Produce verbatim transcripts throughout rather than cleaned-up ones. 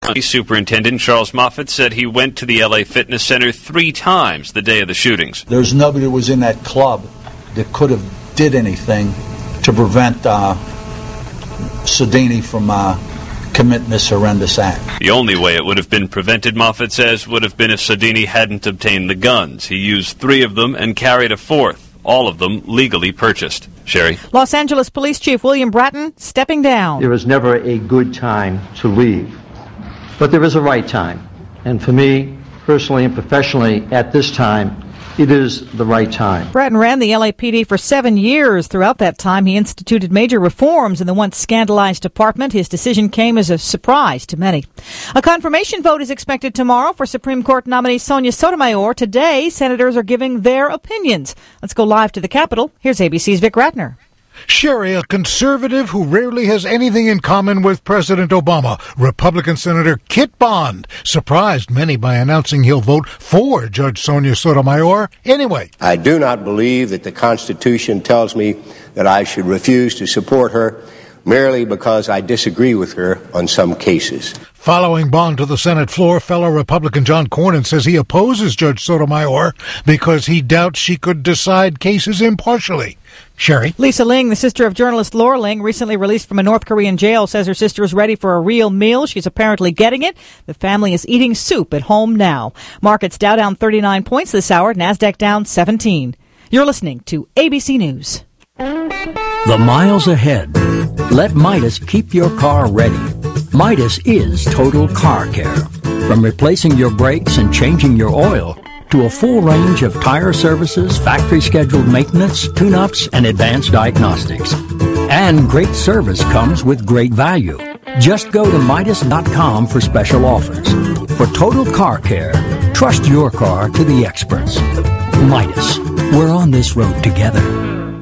Superintendent Charles Moffett said he went to the L A Fitness Center three times the day of the shootings. There's nobody that was in that club that could have did anything to prevent uh, Sadini from uh, committing this horrendous act. The only way it would have been prevented, Moffett says, would have been if Sadini hadn't obtained the guns. He used three of them and carried a fourth, all of them legally purchased. Sherry. Los Angeles Police Chief William Bratton stepping down. There is never a good time to leave, but there is a right time. And for me, personally and professionally, at this time, it is the right time. Bratton ran the L A P D for seven years. Throughout that time, he instituted major reforms in the once scandalized department. His decision came as a surprise to many. A confirmation vote is expected tomorrow for Supreme Court nominee Sonia Sotomayor. Today, senators are giving their opinions. Let's go live to the Capitol. Here's A B C's Vic Ratner. Sherry, a conservative who rarely has anything in common with President Obama, Republican Senator Kit Bond, surprised many by announcing he'll vote for Judge Sonia Sotomayor anyway. I do not believe that the Constitution tells me that I should refuse to support her merely because I disagree with her on some cases. Following Bond to the Senate floor, fellow Republican John Cornyn says he opposes Judge Sotomayor because he doubts she could decide cases impartially. Sherry. Lisa Ling, the sister of journalist Laura Ling, recently released from a North Korean jail, says her sister is ready for a real meal. She's apparently getting it. The family is eating soup at home now. Markets Dow down thirty-nine points this hour, NASDAQ down seventeen. You're listening to A B C News. The miles ahead. Let Midas keep your car ready. Midas is total car care. From replacing your brakes and changing your oil to a full range of tire services, factory-scheduled maintenance, tune-ups, and advanced diagnostics. And great service comes with great value. Just go to Midas dot com for special offers. For total car care, trust your car to the experts. Midas. We're on this road together.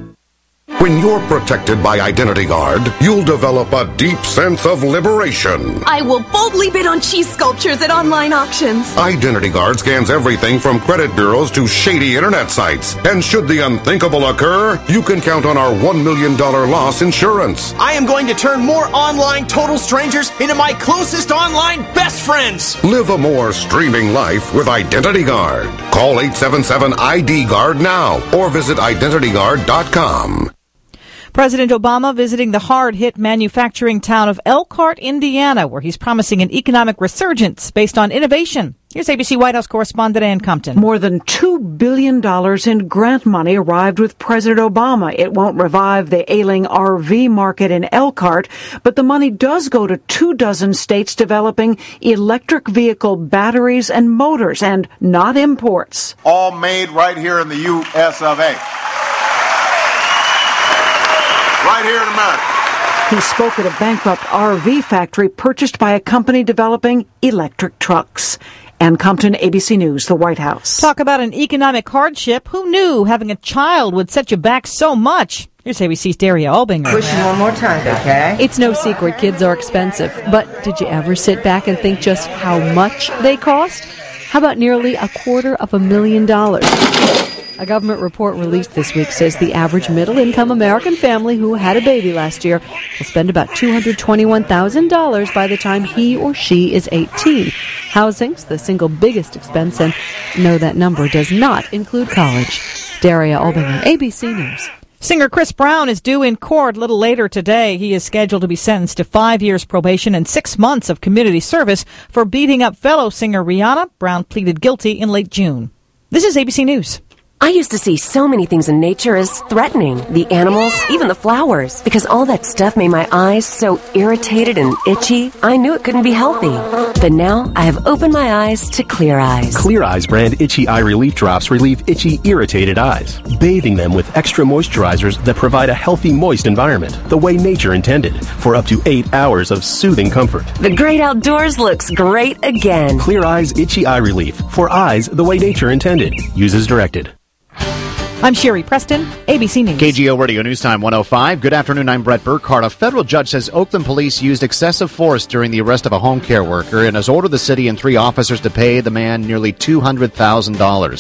When you're protected by Identity Guard, you'll develop a deep sense of liberation. I will boldly bid on cheese sculptures at online auctions. Identity Guard scans everything from credit bureaus to shady internet sites. And should the unthinkable occur, you can count on our one million dollars loss insurance. I am going to turn more online total strangers into my closest online best friends. Live a more streaming life with Identity Guard. Call eight seven seven I D Guard now or visit identity guard dot com. President Obama visiting the hard-hit manufacturing town of Elkhart, Indiana, where he's promising an economic resurgence based on innovation. Here's A B C White House correspondent Ann Compton. More than two billion dollars in grant money arrived with President Obama. It won't revive the ailing R V market in Elkhart, but the money does go to two dozen states developing electric vehicle batteries and motors, and not imports. All made right here in the U S of A. Right here in America. He spoke at a bankrupt R V factory purchased by a company developing electric trucks. Ann Compton, A B C News, the White House. Talk about an economic hardship. Who knew having a child would set you back so much? Here's A B C's Daria Albinger. Push it one more time, okay? It's no secret kids are expensive, but did you ever sit back and think just how much they cost? How about nearly a quarter of a million dollars? A government report released this week says the average middle-income American family who had a baby last year will spend about two hundred twenty-one thousand dollars by the time he or she is eighteen. Housing's the single biggest expense, and no, that number does not include college. Daria Albinger, A B C News. Singer Chris Brown is due in court a little later today. He is scheduled to be sentenced to five years probation and six months of community service for beating up fellow singer Rihanna. Brown pleaded guilty in late June. This is A B C News. I used to see so many things in nature as threatening. The animals, even the flowers. Because all that stuff made my eyes so irritated and itchy, I knew it couldn't be healthy. But now, I have opened my eyes to Clear Eyes. Clear Eyes brand Itchy Eye Relief Drops relieve itchy, irritated eyes. Bathing them with extra moisturizers that provide a healthy, moist environment, the way nature intended, for up to eight hours of soothing comfort. The great outdoors looks great again. Clear Eyes Itchy Eye Relief, for eyes the way nature intended. Use as directed. I'm Sherry Preston, A B C News. K G O Radio News Time one oh five. Good afternoon, I'm Brett Burkhardt. A federal judge says Oakland police used excessive force during the arrest of a home care worker and has ordered the city and three officers to pay the man nearly two hundred thousand dollars.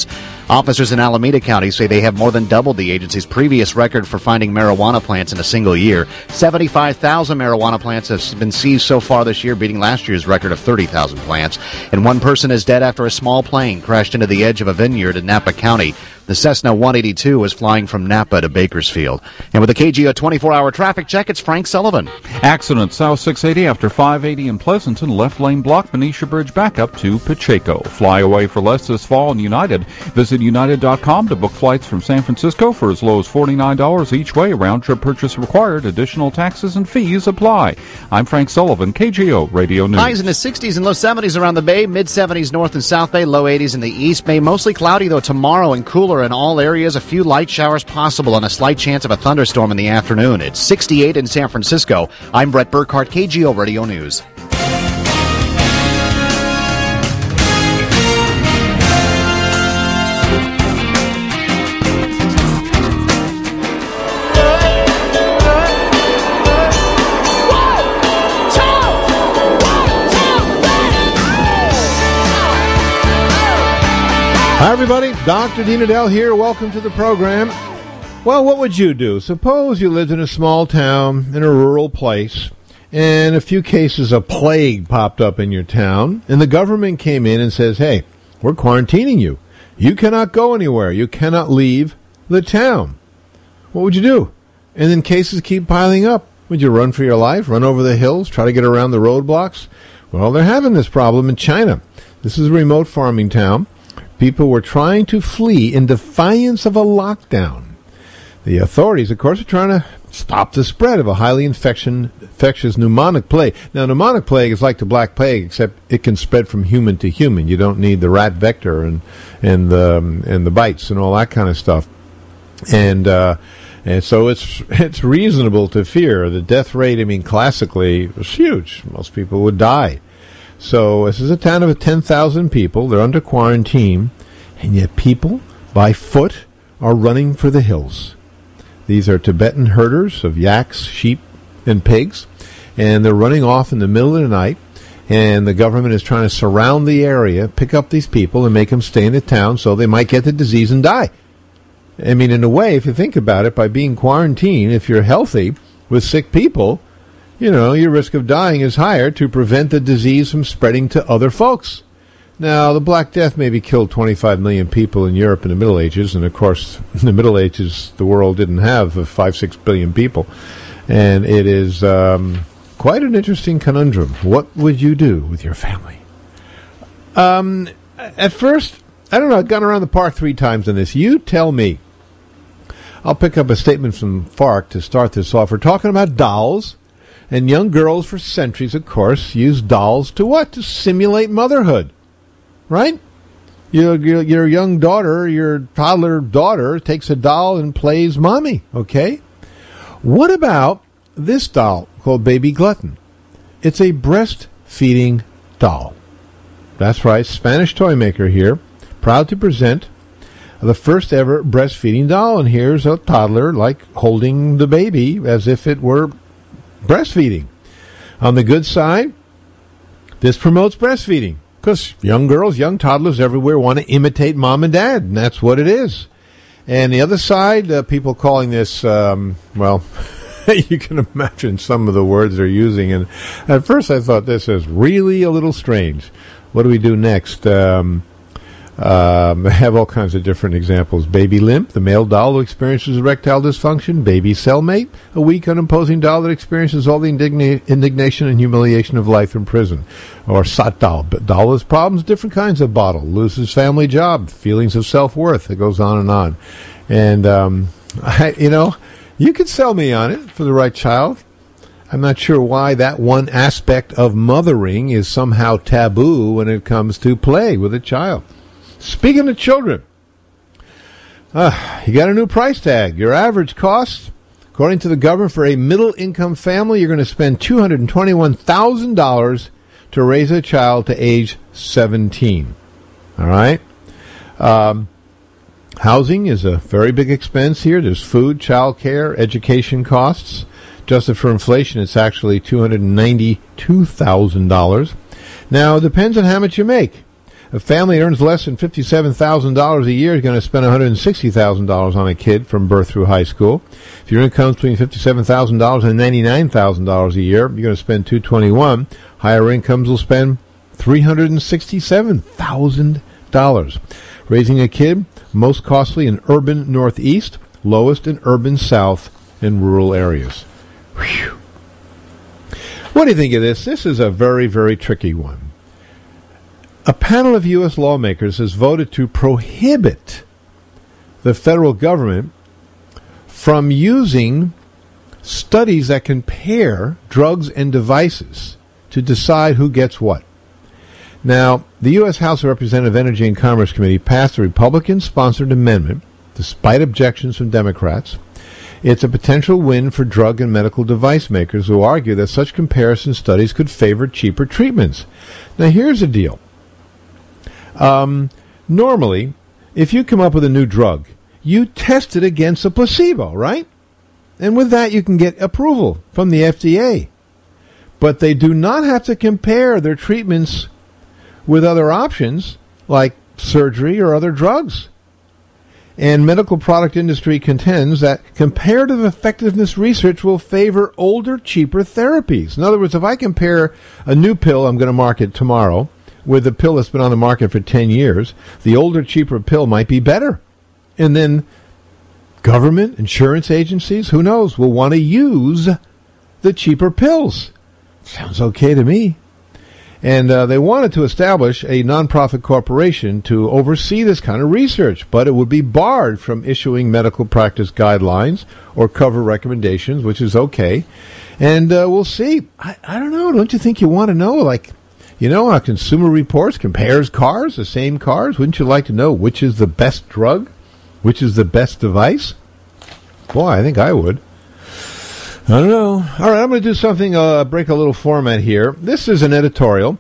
Officers in Alameda County say they have more than doubled the agency's previous record for finding marijuana plants in a single year. seventy-five thousand marijuana plants have been seized so far this year, beating last year's record of thirty thousand plants. And one person is dead after a small plane crashed into the edge of a vineyard in Napa County. The Cessna one eighty-two was flying from Napa to Bakersfield. And with the K G O twenty-four hour traffic check, it's Frank Sullivan. Accident south six eighty after five eighty in Pleasanton. Left lane block. Benicia Bridge back up to Pacheco. Fly away for less this fall in United. Visit United dot com to book flights from San Francisco for as low as forty-nine dollars each way. Round-trip purchase required. Additional taxes and fees apply. I'm Frank Sullivan, K G O Radio News. Highs in the sixties and low seventies around the Bay. Mid-seventies north and south Bay. Low eighties in the East Bay. Mostly cloudy, though, tomorrow and cooler in all areas. A few light showers possible and a slight chance of a thunderstorm in the afternoon. It's sixty-eight in San Francisco. I'm Brett Burkhardt, K G O Radio News. Hi, everybody. Doctor Dean Adele here. Welcome to the program. Well, what would you do? Suppose you lived in a small town in a rural place, and a few cases of plague popped up in your town, and the government came in and says, hey, we're quarantining you. You cannot go anywhere. You cannot leave the town. What would you do? And then cases keep piling up. Would you run for your life, run over the hills, try to get around the roadblocks? Well, they're having this problem in China. This is a remote farming town. People were trying to flee in defiance of a lockdown. The authorities, of course, are trying to stop the spread of a highly infection, infectious pneumonic plague. Now, pneumonic plague is like the Black Plague, except it can spread from human to human. You don't need the rat vector and and the um, and the bites and all that kind of stuff. And uh, and so it's it's reasonable to fear the death rate. I mean, classically, was huge. Most people would die. So this is a town of ten thousand people. They're under quarantine, and yet people, by foot, are running for the hills. These are Tibetan herders of yaks, sheep, and pigs, and they're running off in the middle of the night, and the government is trying to surround the area, pick up these people, and make them stay in the town so they might get the disease and die. I mean, in a way, if you think about it, by being quarantined, if you're healthy with sick people, you know, your risk of dying is higher to prevent the disease from spreading to other folks. Now, the Black Death maybe killed twenty-five million people in Europe in the Middle Ages, and of course, in the Middle Ages, the world didn't have five, six billion people. And it is um, quite an interesting conundrum. What would you do with your family? Um, at first, I don't know, I've gone around the park three times on this. You tell me. I'll pick up a statement from Fark to start this off. We're talking about dolls. And young girls for centuries, of course, use dolls to what? To simulate motherhood. Right? Your, your, your young daughter, your toddler daughter, takes a doll and plays mommy. Okay? What about this doll called Baby Glutton? It's a breastfeeding doll. That's right, Spanish toy maker here. Proud to present the first ever breastfeeding doll. And here's a toddler, like, holding the baby as if it were breastfeeding. On the good side, this promotes breastfeeding because young girls, young toddlers everywhere want to imitate mom and dad, and that's what it is. And the other side, uh, people calling this, um, well, you can imagine some of the words they're using. And at first I thought this is really a little strange. What do we do next? Um, Um, I have all kinds of different examples. Baby Limp, the male doll who experiences erectile dysfunction. Baby Cellmate, a weak, unimposing doll that experiences all the indigna- indignation and humiliation of life in prison. Or Sat Doll, but doll has problems, different kinds of bottle. Loses family job, feelings of self-worth. It goes on and on. And, um, I, you know, you could sell me on it for the right child. I'm not sure why that one aspect of mothering is somehow taboo when it comes to play with a child. Speaking of children, uh, you got a new price tag. Your average cost, according to the government, for a middle-income family, you're going to spend two hundred twenty-one thousand dollars to raise a child to age seventeen. All right? Um, housing is a very big expense here. There's food, child care, education costs. Adjusted for inflation, it's actually two hundred ninety-two thousand dollars. Now, it depends on how much you make. A family that earns less than fifty-seven thousand dollars a year is going to spend one hundred sixty thousand dollars on a kid from birth through high school. If your income is between fifty-seven thousand dollars and ninety-nine thousand dollars a year, you're going to spend two hundred twenty-one thousand dollars. Higher incomes will spend three hundred sixty-seven thousand dollars. Raising a kid, most costly in urban Northeast, lowest in urban South and rural areas. Whew. What do you think of this? This is a very, very tricky one. A panel of U S lawmakers has voted to prohibit the federal government from using studies that compare drugs and devices to decide who gets what. Now, the U S House of Representatives Energy and Commerce Committee passed a Republican-sponsored amendment, despite objections from Democrats. It's a potential win for drug and medical device makers who argue that such comparison studies could favor cheaper treatments. Now, here's the deal. Um, normally, if you come up with a new drug, you test it against a placebo, right? And with that, you can get approval from the F D A. But they do not have to compare their treatments with other options like surgery or other drugs. And medical product industry contends that comparative effectiveness research will favor older, cheaper therapies. In other words, if I compare a new pill I'm going to market tomorrow with a pill that's been on the market for ten years, the older, cheaper pill might be better. And then government, insurance agencies, who knows, will want to use the cheaper pills. Sounds okay to me. And uh, they wanted to establish a nonprofit corporation to oversee this kind of research, but it would be barred from issuing medical practice guidelines or cover recommendations, which is okay. And uh, we'll see. I, I don't know. Don't you think you want to know? Like, you know how Consumer Reports compares cars, the same cars? Wouldn't you like to know which is the best drug? Which is the best device? Boy, I think I would. I don't know. All right, I'm going to do something, uh, break a little format here. This is an editorial.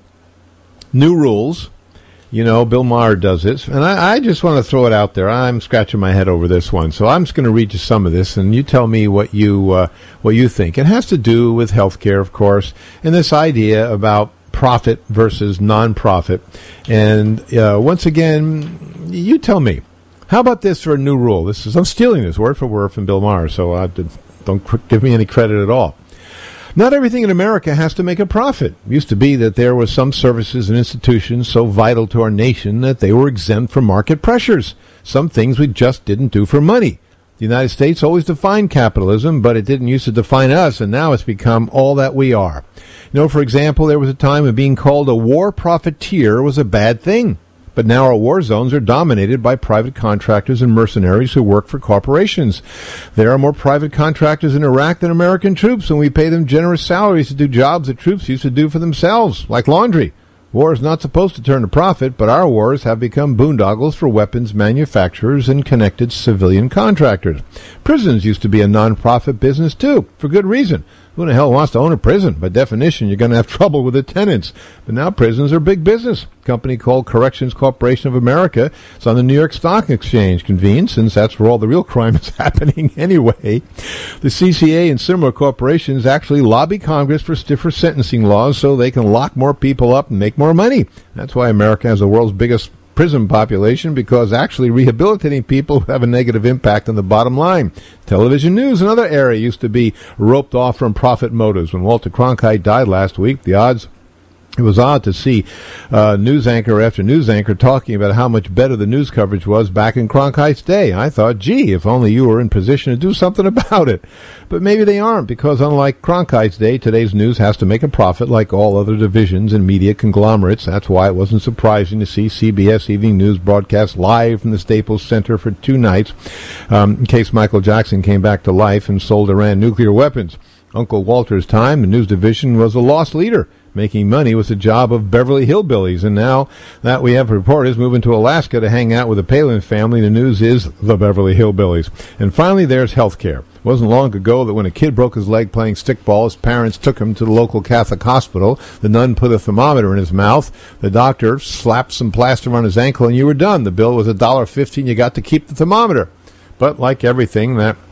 New rules. You know, Bill Maher does this. And I, I just want to throw it out there. I'm scratching my head over this one. So I'm just going to read you some of this, and you tell me what you uh, what you think. It has to do with health care, of course, and this idea about profit versus non-profit. And uh, once again, you tell me. How about this for a new rule? This is I'm stealing this word for word from Bill Maher, so I did. Don't cr- give me any credit at all. Not everything in America has to make a profit. It used to be that there were some services and institutions so vital to our nation that they were exempt from market pressures. Some things we just didn't do for money. The United States always defined capitalism, but it didn't used to define us, and now it's become all that we are. You know, for example, there was a time when being called a war profiteer was a bad thing. But now our war zones are dominated by private contractors and mercenaries who work for corporations. There are more private contractors in Iraq than American troops, and we pay them generous salaries to do jobs that troops used to do for themselves, like laundry. War is not supposed to turn a profit, but our wars have become boondoggles for weapons manufacturers and connected civilian contractors. Prisons used to be a non-profit business, too, for good reason. Who the hell wants to own a prison? By definition, you're going to have trouble with the tenants. But now prisons are big business. A company called Corrections Corporation of America. It's on the New York Stock Exchange. Convenient, since that's where all the real crime is happening anyway. The C C A and similar corporations actually lobby Congress for stiffer sentencing laws so they can lock more people up and make more money. That's why America has the world's biggest prison population, because actually rehabilitating people have a negative impact on the bottom line. Television news, another area, used to be roped off from profit motives. When Walter Cronkite died last week, the odds It was odd to see uh, news anchor after news anchor talking about how much better the news coverage was back in Cronkite's day. I thought, gee, if only you were in position to do something about it. But maybe they aren't, because unlike Cronkite's day, today's news has to make a profit like all other divisions and media conglomerates. That's why it wasn't surprising to see C B S Evening News broadcast live from the Staples Center for two nights um, in case Michael Jackson came back to life and sold Iran nuclear weapons. Uncle Walter's time, the news division was a lost leader. Making money was the job of Beverly Hillbillies, and now that we have reporters moving to Alaska to hang out with the Palin family, the news is the Beverly Hillbillies. And finally, there's health care. It wasn't long ago that when a kid broke his leg playing stickball, his parents took him to the local Catholic hospital. The nun put a thermometer in his mouth. The doctor slapped some plaster on his ankle, and you were done. The bill was a dollar fifty, and you got to keep the thermometer. But like everything that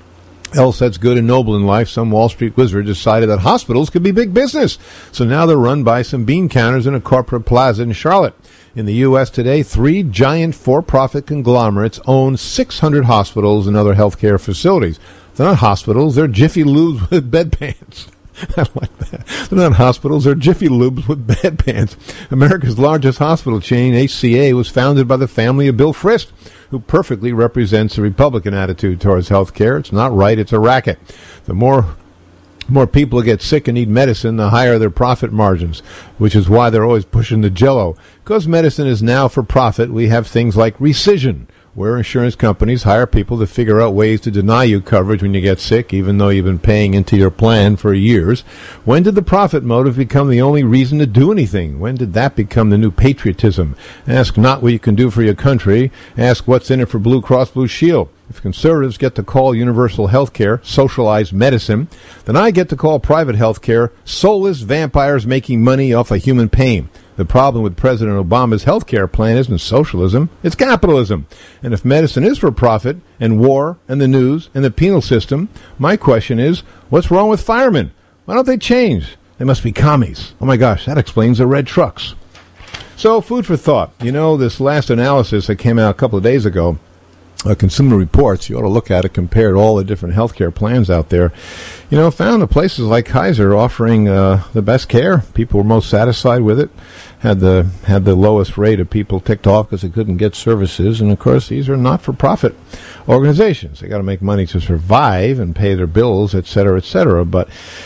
Else, that's good and noble in life. Some Wall Street wizard decided that hospitals could be big business. So now they're run by some bean counters in a corporate plaza in Charlotte. In the U S today, three giant for-profit conglomerates own six hundred hospitals and other healthcare facilities. They're not hospitals, they're Jiffy Lubes with bedpans. I like that. They're not hospitals, they're Jiffy Lubes with bedpans. America's largest hospital chain, H C A, was founded by the family of Bill Frist, who perfectly represents the Republican attitude towards health care. It's not right, it's a racket. The more more people get sick and need medicine, the higher their profit margins, which is why they're always pushing the Jell-O. Because medicine is now for profit, we have things like Rescission, where insurance companies hire people to figure out ways to deny you coverage when you get sick, even though you've been paying into your plan for years. When did the profit motive become the only reason to do anything? When did that become the new patriotism? Ask not what you can do for your country. Ask what's in it for Blue Cross Blue Shield. If conservatives get to call universal health care socialized medicine, then I get to call private health care soulless vampires making money off of human pain. The problem with President Obama's health care plan isn't socialism, it's capitalism. And if medicine is for profit, and war, and the news, and the penal system, my question is, what's wrong with firemen? Why don't they change? They must be commies. Oh my gosh, that explains the red trucks. So, food for thought. You know, this last analysis that came out a couple of days ago, Uh, Consumer Reports, you ought to look at it, compared all the different healthcare plans out there. You know, found that places like Kaiser offering uh, the best care. People were most satisfied with it. Had the had the lowest rate of people ticked off because they couldn't get services. And of course, these are not-for-profit organizations. They got to make money to survive and pay their bills, et cetera, et cetera. But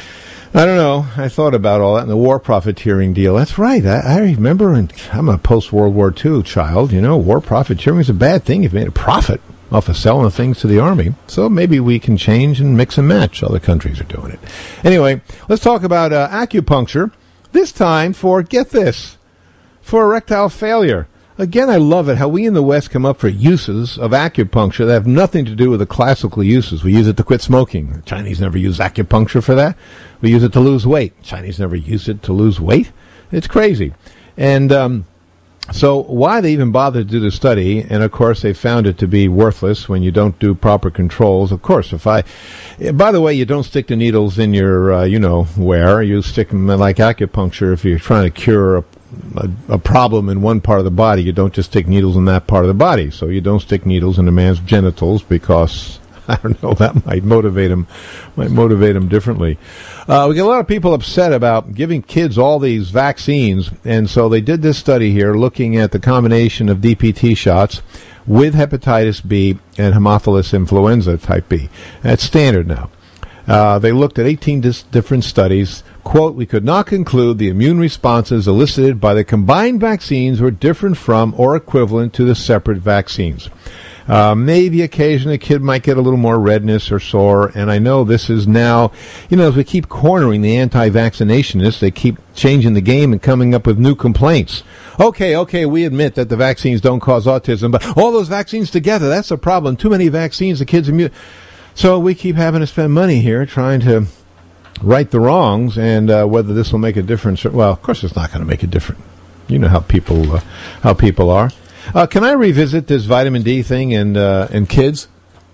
I don't know. I thought about all that and the war profiteering deal. That's right. I, I remember, and I'm a post-World War Two child, you know, war profiteering is a bad thing if you made a profit off of selling the things to the army. So maybe we can change and mix and match. Other countries are doing it. Anyway, let's talk about uh, acupuncture. This time for, get this, for erectile failure. Again, I love it how we in the West come up for uses of acupuncture that have nothing to do with the classical uses. We use it to quit smoking. The Chinese never use acupuncture for that. We use it to lose weight. The Chinese never use it to lose weight. It's crazy. And um, so why they even bothered to do the study, and of course they found it to be worthless when you don't do proper controls. Of course, if I, by the way, you don't stick the needles in your, uh, you know, where. You stick them like acupuncture if you're trying to cure a A, a problem in one part of the body. You don't just stick needles in that part of the body. So you don't stick needles in a man's genitals because, I don't know, that might motivate him, might motivate him differently. Uh, we get a lot of people upset about giving kids all these vaccines, and so they did this study here looking at the combination of D P T shots with hepatitis B and Haemophilus influenza type B. That's standard now. Uh, they looked at eighteen dis- different studies. Quote, we could not conclude the immune responses elicited by the combined vaccines were different from or equivalent to the separate vaccines. Uh, maybe occasionally a kid might get a little more redness or sore, and I know this is now, you know, as we keep cornering the anti-vaccinationists, they keep changing the game and coming up with new complaints. Okay, okay, we admit that the vaccines don't cause autism, but all those vaccines together, that's a problem. Too many vaccines, the kids are immune. So we keep having to spend money here trying to right the wrongs, and uh, whether this will make a difference. Well, of course, it's not going to make a difference. You know how people uh, how people are. Uh, can I revisit this vitamin D thing and uh, and kids?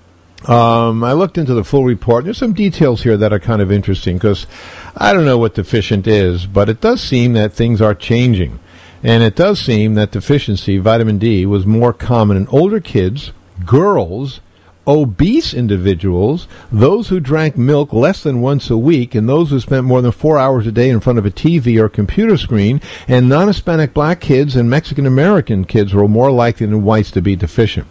Um, I looked into the full report. There's some details here that are kind of interesting because I don't know what deficient is, but it does seem that things are changing, and it does seem that deficiency vitamin D was more common in older kids, girls, obese individuals, those who drank milk less than once a week, and those who spent more than four hours a day in front of a T V or computer screen, and non-Hispanic black kids and Mexican-American kids were more likely than whites to be deficient.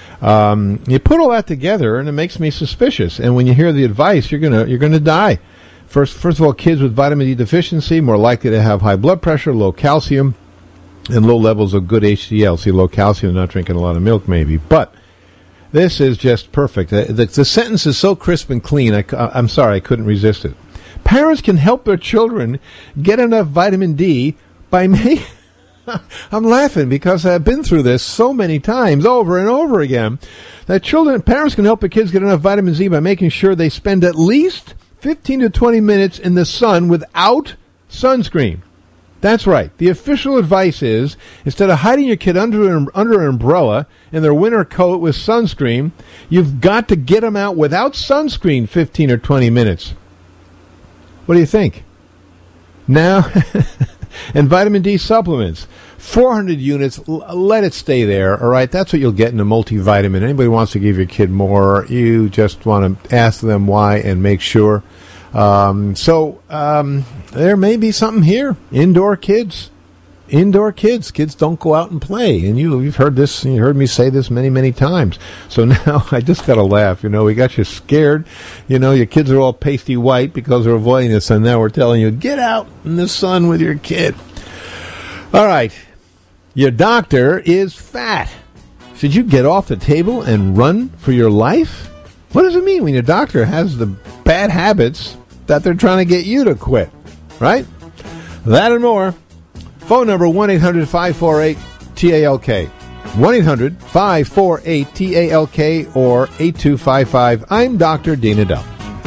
Um, you put all that together, and it makes me suspicious. And when you hear the advice, you're gonna you're gonna die. First, first of all, kids with vitamin D deficiency more likely to have high blood pressure, low calcium, and low levels of good H D L. See, low calcium, not drinking a lot of milk, maybe, but this is just perfect. The, the, the sentence is so crisp and clean, I, I'm sorry, I couldn't resist it. Parents can help their children get enough vitamin D by making... I'm laughing because I've been through this so many times over and over again. That children, parents can help their kids get enough vitamin D by making sure they spend at least fifteen to twenty minutes in the sun without sunscreen. That's right. The official advice is, instead of hiding your kid under an, under an umbrella in their winter coat with sunscreen, you've got to get them out without sunscreen fifteen or twenty minutes. What do you think? Now, and vitamin D supplements. four hundred units, l- let it stay there, all right? That's what you'll get in a multivitamin. Anybody wants to give your kid more, you just want to ask them why and make sure. Um, so um, there may be something here. Indoor kids. Indoor kids. Kids don't go out and play. And you, you've heard this, you heard me say this many, many times. So now I just got to laugh. You know, we got you scared. You know, your kids are all pasty white because they're avoiding the sun. Now we're telling you, get out in the sun with your kid. All right. Your doctor is fat. Should you get off the table and run for your life? What does it mean when your doctor has the bad habits that they're trying to get you to quit? Right? That and more. Phone number one eight hundred five four eight T A L K. one eight hundred five four eight T A L K or eight two five five. I'm Doctor Dean Edell.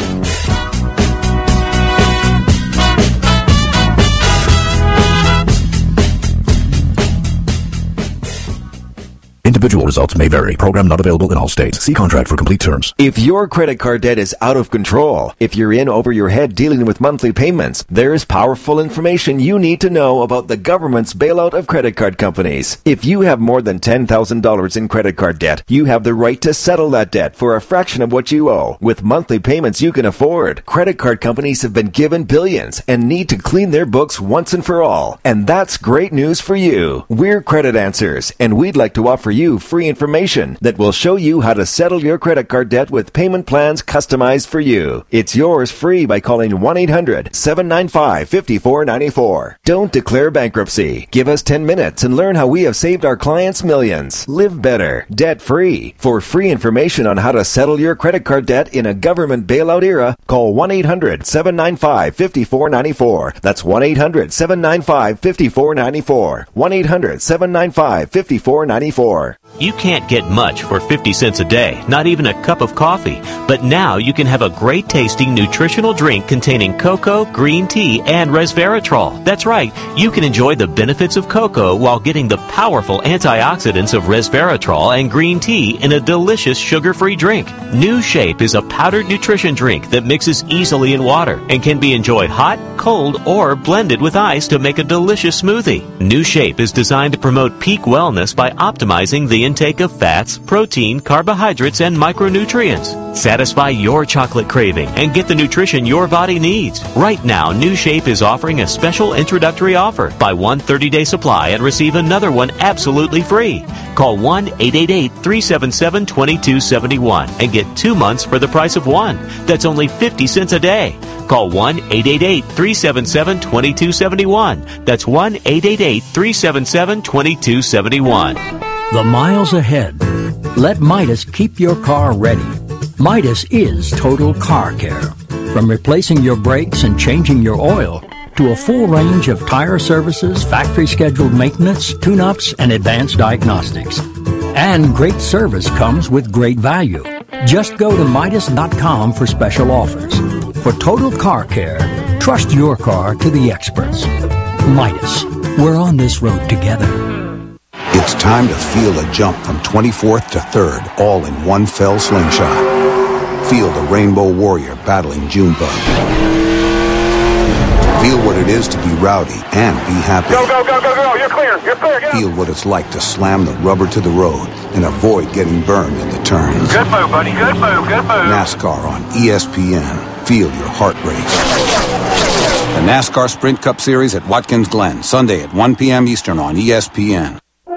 Individual results may vary. Program not available in all states. See contract for complete terms. If your credit card debt is out of control, if you're in over your head dealing with monthly payments, there's powerful information you need to know about the government's bailout of credit card companies. If you have more than ten thousand dollars in credit card debt, you have the right to settle that debt for a fraction of what you owe. With monthly payments you can afford, credit card companies have been given billions and need to clean their books once and for all. And that's great news for you. We're Credit Answers, and we'd like to offer you free information that will show you how to settle your credit card debt with payment plans customized for you. It's yours free by calling one eight hundred seven nine five five four nine four. Don't declare bankruptcy. Give us ten minutes and learn how we have saved our clients millions. Live better, debt-free. For free information on how to settle your credit card debt in a government bailout era, call one eight hundred seven nine five five four nine four. That's one eight hundred seven nine five five four nine four. one eight hundred seven nine five five four nine four. You can't get much for fifty cents a day, not even a cup of coffee. But now you can have a great tasting nutritional drink containing cocoa, green tea, and resveratrol. That's right, you can enjoy the benefits of cocoa while getting the powerful antioxidants of resveratrol and green tea in a delicious sugar-free drink. New Shape is a powdered nutrition drink that mixes easily in water and can be enjoyed hot, cold, or blended with ice to make a delicious smoothie. New Shape is designed to promote peak wellness by optimizing the intake of fats, protein, carbohydrates, and micronutrients. Satisfy your chocolate craving and get the nutrition your body needs. Right now, New Shape is offering a special introductory offer. Buy one thirty-day supply and receive another one absolutely free. Call one eight eight eight, three seven seven, two two seven one and get two months for the price of one. That's only fifty cents a day. Call one eight eight eight, three seven seven, two two seven one. That's one eight eight eight, three seven seven, two two seven one. The miles ahead. Let Midas keep your car ready. Midas is total car care. From replacing your brakes and changing your oil to a full range of tire services, factory scheduled maintenance, tune-ups, and advanced diagnostics. And great service comes with great value. Just go to Midas dot com for special offers. For total car care, trust your car to the experts. Midas. We're on this road together. It's time to feel a jump from twenty-fourth to third, all in one fell slingshot. Feel the Rainbow Warrior battling Junebug. Feel what it is to be rowdy and be happy. Go, go, go, go, go. You're clear. You're clear. Get Feel what it's like to slam the rubber to the road and avoid getting burned in the turns. Good move, buddy. Good move. Good move. NASCAR on E S P N. Feel your heart race. The NASCAR Sprint Cup Series at Watkins Glen, Sunday at one p.m. Eastern on E S P N.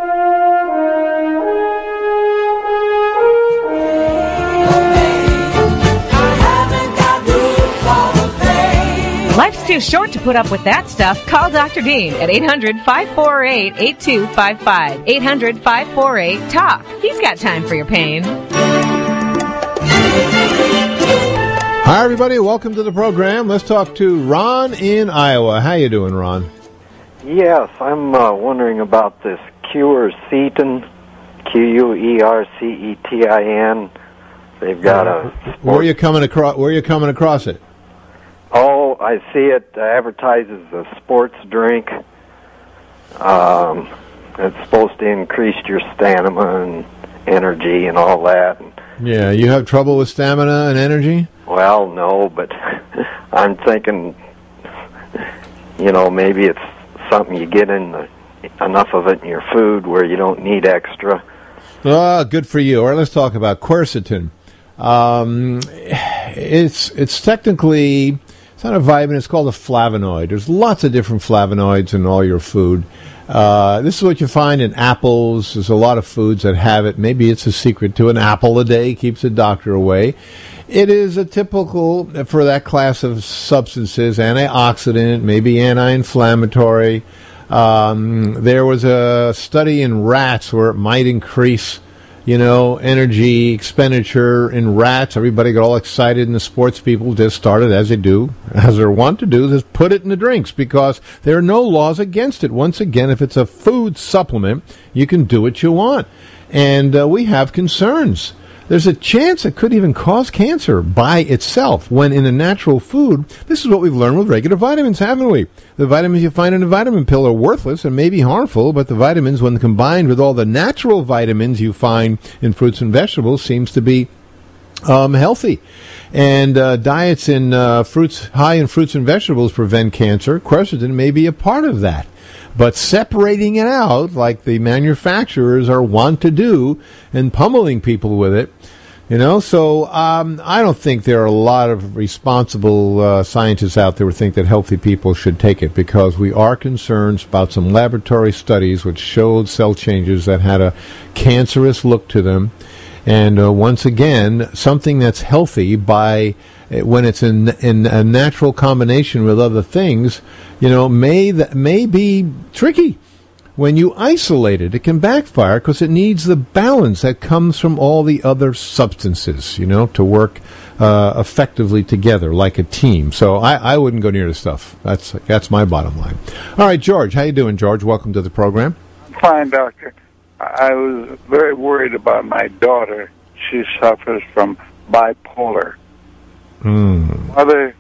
Life's too short to put up with that stuff. Call Doctor Dean at eight hundred, five four eight, eight two five five. eight hundred, five four eight, talk. He's got time for your pain. Hi, everybody. Welcome to the program. Let's talk to Ron in Iowa. How you doing, Ron? Yes, I'm uh, wondering about this quercetin, Q U E R C E T I N. They've got a... Where are you coming across? Where are you coming across it? Oh, I see it uh, advertises a sports drink. Um, it's supposed to increase your stamina and energy and all that. Yeah, you have trouble with stamina and energy? Well, no, but I'm thinking, you know, maybe it's something you get in the, enough of it in your food where you don't need extra. Oh, good for you. All right, let's talk about quercetin. Um, it's it's technically, it's not a vitamin, it's called a flavonoid. There's lots of different flavonoids in all your food. Uh, this is what you find in apples. There's a lot of foods that have it. Maybe it's a secret to an apple a day keeps the doctor away. It is a typical, for that class of substances, antioxidant, maybe anti-inflammatory. Um, there was a study in rats where it might increase, you know, energy expenditure in rats. Everybody got all excited, and the sports people just started, as they do, as they're wont to do, just put it in the drinks because there are no laws against it. Once again, if it's a food supplement, you can do what you want. And uh, we have concerns. There's a chance it could even cause cancer by itself when in a natural food. This is what we've learned with regular vitamins, haven't we? The vitamins you find in a vitamin pill are worthless and may be harmful, but the vitamins, when combined with all the natural vitamins you find in fruits and vegetables, seems to be um, healthy. And uh, diets in uh, fruits, high in fruits and vegetables prevent cancer. Quercetin may be a part of that. But separating it out, like the manufacturers are wont to do, and pummeling people with it, you know, so um, I don't think there are a lot of responsible uh, scientists out there who think that healthy people should take it, because we are concerned about some laboratory studies which showed cell changes that had a cancerous look to them. And uh, once again, something that's healthy by when it's in in a natural combination with other things, you know, may th- may be tricky. When you isolate it, it can backfire because it needs the balance that comes from all the other substances, you know, to work uh, effectively together like a team. So I, I wouldn't go near the stuff. That's that's my bottom line. All right, George, how you doing, George? Welcome to the program. Fine, doctor. I was very worried about my daughter. She suffers from bipolar. Mm. Mother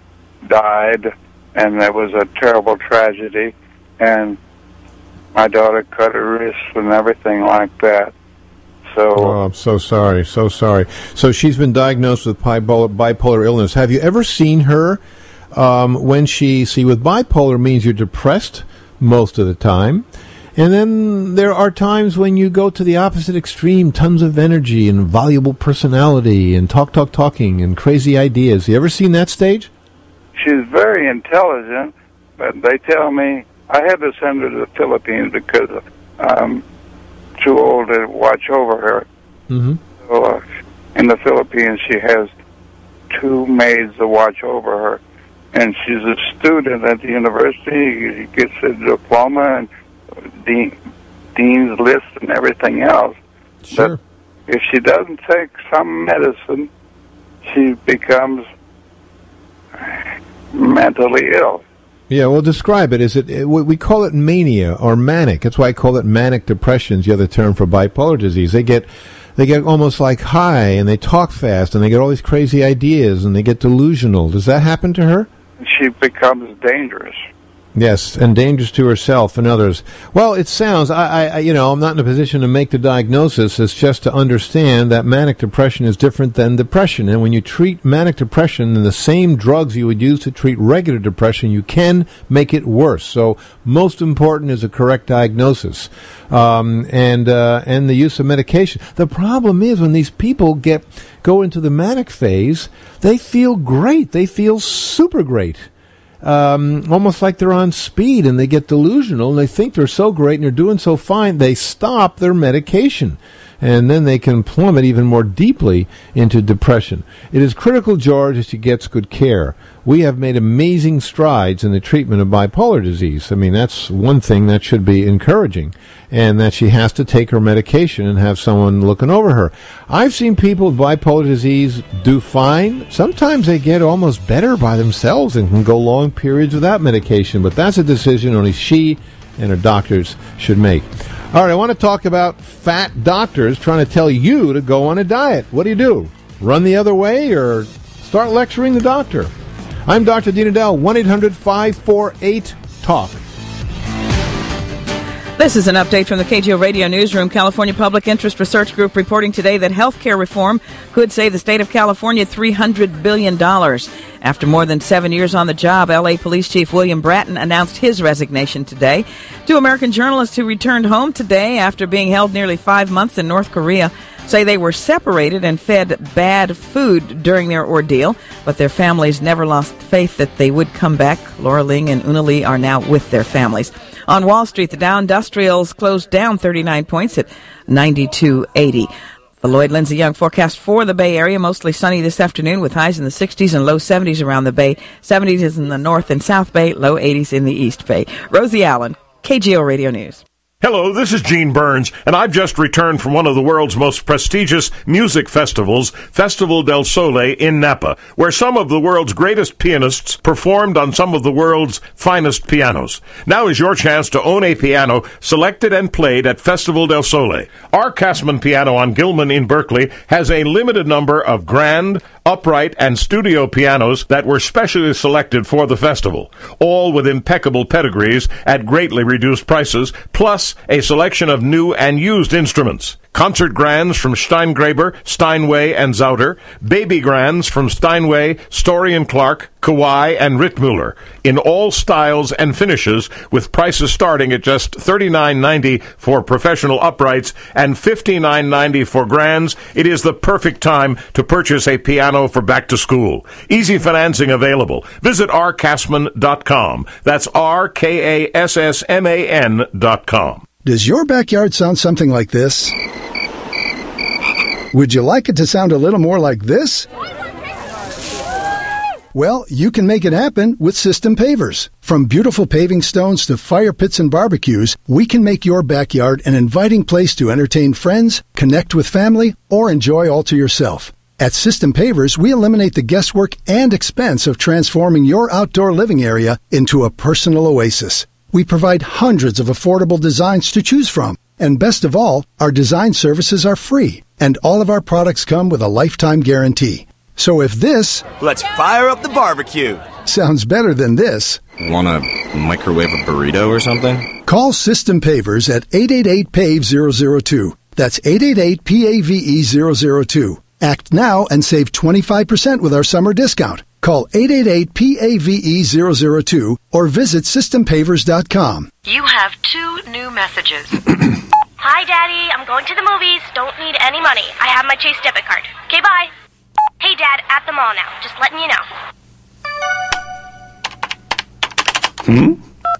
died, and that was a terrible tragedy, and my daughter cut her wrist and everything like that. So, oh, I'm so sorry, so sorry. So she's been diagnosed with bipolar, bipolar illness. Have you ever seen her um, when she, see, with bipolar means you're depressed most of the time, and then there are times when you go to the opposite extreme, tons of energy and voluble personality and talk, talk, talking and crazy ideas. You ever seen that stage? she's very intelligent, but they tell me I had to send her to the Philippines because I'm too old to watch over her. Mm-hmm. So uh, in the Philippines, she has two maids to watch over her. And she's a student at the university. She gets a diploma and dean, dean's list and everything else. Sure. But if she doesn't take some medicine, she becomes mentally ill. Yeah, well, describe it. Is it, it we call it mania or manic? That's why I call it manic depression. Is the other term for bipolar disease. They get they get almost like high, and they talk fast, and they get all these crazy ideas, and they get delusional. Does that happen to her? She becomes dangerous. Yes, and dangerous to herself and others. Well, it sounds, I, I, you know, I'm not in a position to make the diagnosis. It's just to understand that manic depression is different than depression. And when you treat manic depression in the same drugs you would use to treat regular depression, you can make it worse. So most important is a correct diagnosis um, and uh, and the use of medication. The problem is when these people get go into the manic phase, they feel great. They feel super great. Um, almost like they're on speed, and they get delusional, and they think they're so great and they're doing so fine, they stop their medication. And then they can plummet even more deeply into depression. It is critical, George, that she gets good care. We have made amazing strides in the treatment of bipolar disease. I mean, that's one thing that should be encouraging, and that she has to take her medication and have someone looking over her. I've seen people with bipolar disease do fine. Sometimes they get almost better by themselves and can go long periods without medication, but that's a decision only she and her doctors should make. All right, I want to talk about fat doctors trying to tell you to go on a diet. What do you do? Run the other way or start lecturing the doctor? I'm Doctor Dean Edell, one eight hundred five four eight talk. This is an update from the K G O Radio Newsroom. California Public Interest Research Group reporting today that health care reform could save the state of California three hundred billion dollars. After more than seven years on the job, L A Police Chief William Bratton announced his resignation today. Two American journalists who returned home today after being held nearly five months in North Korea say they were separated and fed bad food during their ordeal, but their families never lost faith that they would come back. Laura Ling and Una Lee are now with their families. On Wall Street, the Dow Industrials closed down thirty-nine points at ninety-two eighty. The Lloyd Lindsay Young forecast for the Bay Area, mostly sunny this afternoon with highs in the sixties and low seventies around the Bay, seventies in the North and South Bay, low eighties in the East Bay. Rosie Allen, K G O Radio News. Hello, this is Gene Burns, and I've just returned from one of the world's most prestigious music festivals, Festival del Sole in Napa, where some of the world's greatest pianists performed on some of the world's finest pianos. Now is your chance to own a piano selected and played at Festival del Sole. Our Cassman piano on Gilman in Berkeley has a limited number of grand, upright, and studio pianos that were specially selected for the festival, all with impeccable pedigrees at greatly reduced prices, plus a selection of new and used instruments. Concert grands from Steingraber, Steinway, and Zauder. Baby grands from Steinway, Story and Clark, Kawai, and Rittmuller, in all styles and finishes, with prices starting at just thirty-nine ninety for professional uprights and fifty-nine ninety for grands. It is the perfect time to purchase a piano for back to school. Easy financing available. Visit r cassman dot com. That's R K A S S M A N dot com. Does your backyard sound something like this? Would you like it to sound a little more like this? Well, you can make it happen with System Pavers. From beautiful paving stones to fire pits and barbecues, we can make your backyard an inviting place to entertain friends, connect with family, or enjoy all to yourself. At System Pavers, we eliminate the guesswork and expense of transforming your outdoor living area into a personal oasis. We provide hundreds of affordable designs to choose from. And best of all, our design services are free, and all of our products come with a lifetime guarantee. So if this... Let's fire up the barbecue. ...sounds better than this... Want to microwave a burrito or something? Call System Pavers at eight eight eight, P A V E zero zero two. That's eight eight eight, P A V E zero zero two. Act now and save twenty-five percent with our summer discount. Call eight eight eight, P A V E zero zero two or visit system pavers dot com. You have two new messages. Hi, Daddy. I'm going to the movies. Don't need any money. I have my Chase debit card. Okay, bye. Hey, Dad. At the mall now. Just letting you know. Hmm?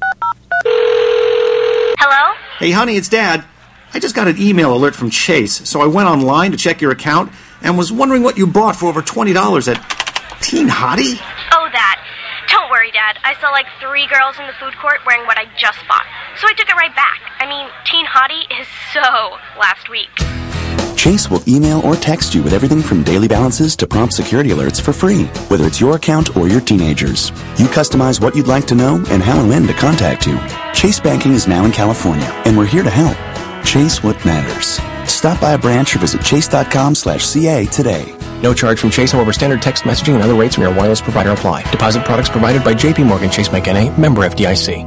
Hello? Hey, honey, it's Dad. I just got an email alert from Chase, so I went online to check your account and was wondering what you bought for over twenty dollars at Teen Hottie? Oh, that. Don't worry, Dad. I saw like three girls in the food court wearing what I just bought. So I took it right back. I mean, Teen Hottie is so last week. Chase will email or text you with everything from daily balances to prompt security alerts for free, whether it's your account or your teenagers. You customize what you'd like to know and how and when to contact you. Chase Banking is now in California, and we're here to help. Chase what matters. Stop by a branch or visit chase.com slash CA today. No charge from Chase, however, standard text messaging and other rates from your wireless provider apply. Deposit products provided by J P Morgan Chase Bank N A, member F D I C.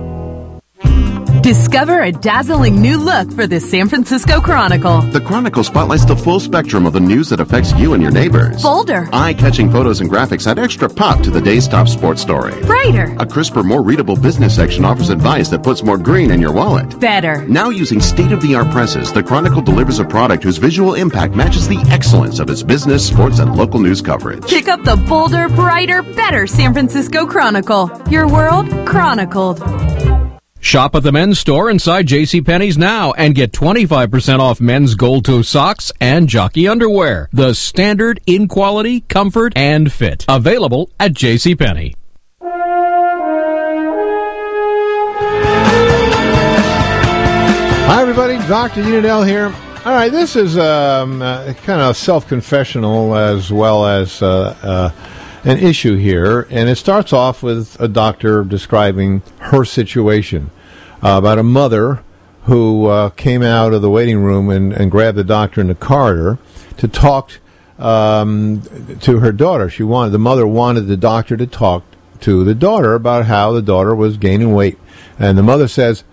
Discover a dazzling new look for the San Francisco Chronicle. The Chronicle spotlights the full spectrum of the news that affects you and your neighbors. Bolder. Eye-catching photos and graphics add extra pop to the day's top sports story. Brighter. A crisper, more readable business section offers advice that puts more green in your wallet. Better. Now using state-of-the-art presses, the Chronicle delivers a product whose visual impact matches the excellence of its business, sports, and local news coverage. Pick up the bolder, brighter, better San Francisco Chronicle. Your world chronicled. Shop at the men's store inside JCPenney's now and get twenty-five percent off men's gold toe socks and jockey underwear. The standard in quality, comfort, and fit. Available at JCPenney. Hi, everybody. Doctor Unidell here. All right, this is um, uh, kind of self-confessional as well as uh, uh, an issue here, and it starts off with a doctor describing her situation uh, about a mother who uh, came out of the waiting room and, and grabbed the doctor in the corridor to talk um, to her daughter. She wanted the mother wanted the doctor to talk to the daughter about how the daughter was gaining weight, and the mother says,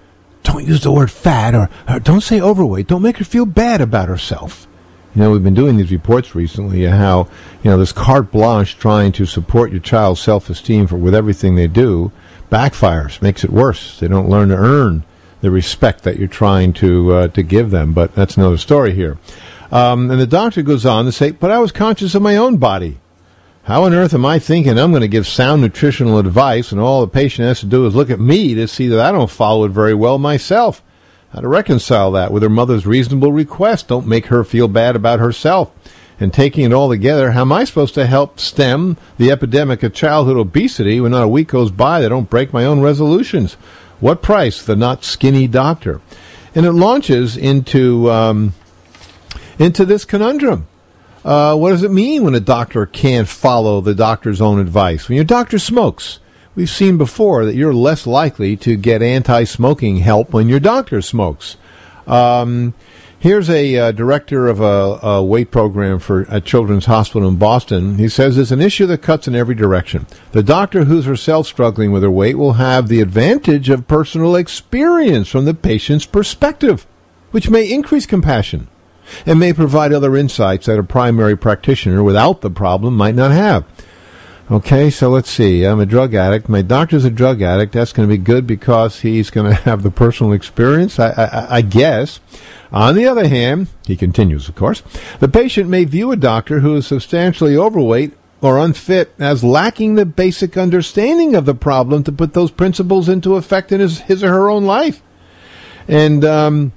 don't use the word fat, or, or don't say overweight. Don't make her feel bad about herself. You know, we've been doing these reports recently how, you know, this carte blanche trying to support your child's self-esteem for with everything they do backfires, makes it worse. They don't learn to earn the respect that you're trying to uh, to give them. But that's another story here. Um, and the doctor goes on to say, but I was conscious of my own body. How on earth am I thinking I'm going to give sound nutritional advice and all the patient has to do is look at me to see that I don't follow it very well myself? How to reconcile that with her mother's reasonable request? Don't make her feel bad about herself. And taking it all together, how am I supposed to help stem the epidemic of childhood obesity when not a week goes by that I don't break my own resolutions? What price? The not skinny doctor. And it launches into um, into this conundrum. Uh, what does it mean when a doctor can't follow the doctor's own advice? When your doctor smokes, we've seen before that you're less likely to get anti-smoking help when your doctor smokes. Um, here's a uh, director of a, a weight program for a children's hospital in Boston. He says it's an issue that cuts in every direction. The doctor who's herself struggling with her weight will have the advantage of personal experience from the patient's perspective, which may increase compassion and may provide other insights that a primary practitioner without the problem might not have. Okay, so let's see. I'm a drug addict. My doctor's a drug addict. That's going to be good because he's going to have the personal experience, I, I, I guess. On the other hand, he continues, of course, the patient may view a doctor who is substantially overweight or unfit as lacking the basic understanding of the problem to put those principles into effect in his, his or her own life. And, um...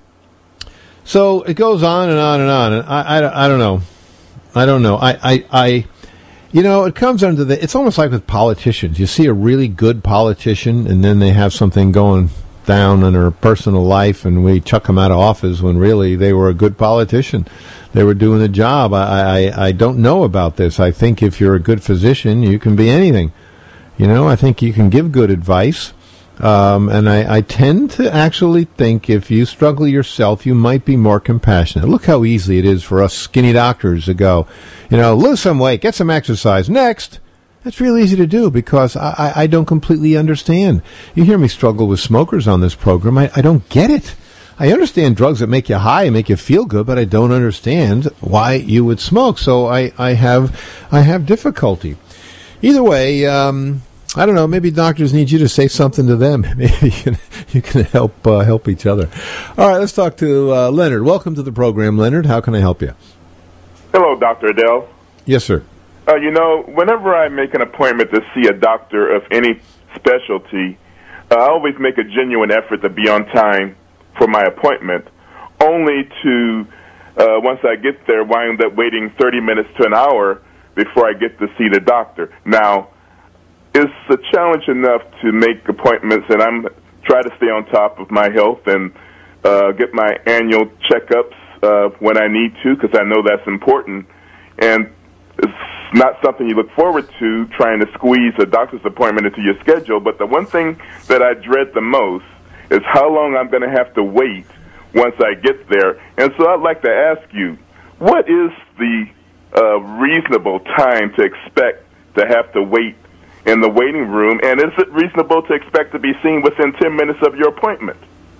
So it goes on and on and on, and I, I, I don't know. I don't know. I, I, I, you know, it comes under the, it's almost like with politicians. You see a really good politician, and then they have something going down in their personal life, and we chuck them out of office when really they were a good politician. They were doing the job. I, I, I don't know about this. I think if you're a good physician, you can be anything. You know, I think you can give good advice. Um, and I, I tend to actually think if you struggle yourself, you might be more compassionate. Look how easy it is for us skinny doctors to go, you know, lose some weight, get some exercise. Next. That's real easy to do because I, I, I don't completely understand. You hear me struggle with smokers on this program. I, I don't get it. I understand drugs that make you high and make you feel good, but I don't understand why you would smoke. So I, I have I have difficulty. Either way, um... I don't know. Maybe doctors need you to say something to them. Maybe you can, you can help uh, help each other. All right, let's talk to uh, Leonard. Welcome to the program, Leonard. How can I help you? Hello, Doctor Adele. Yes, sir. Uh, you know, whenever I make an appointment to see a doctor of any specialty, uh, I always make a genuine effort to be on time for my appointment, only to, uh, once I get there, wind up waiting thirty minutes to an hour before I get to see the doctor. Now, it's a challenge enough to make appointments, and I'm try to stay on top of my health and uh, get my annual checkups uh, when I need to, because I know that's important. And it's not something you look forward to, trying to squeeze a doctor's appointment into your schedule. But the one thing that I dread the most is how long I'm going to have to wait once I get there. And so I'd like to ask you, what is the uh, reasonable time to expect to have to wait in the waiting room, and is it reasonable to expect to be seen within ten minutes of your appointment?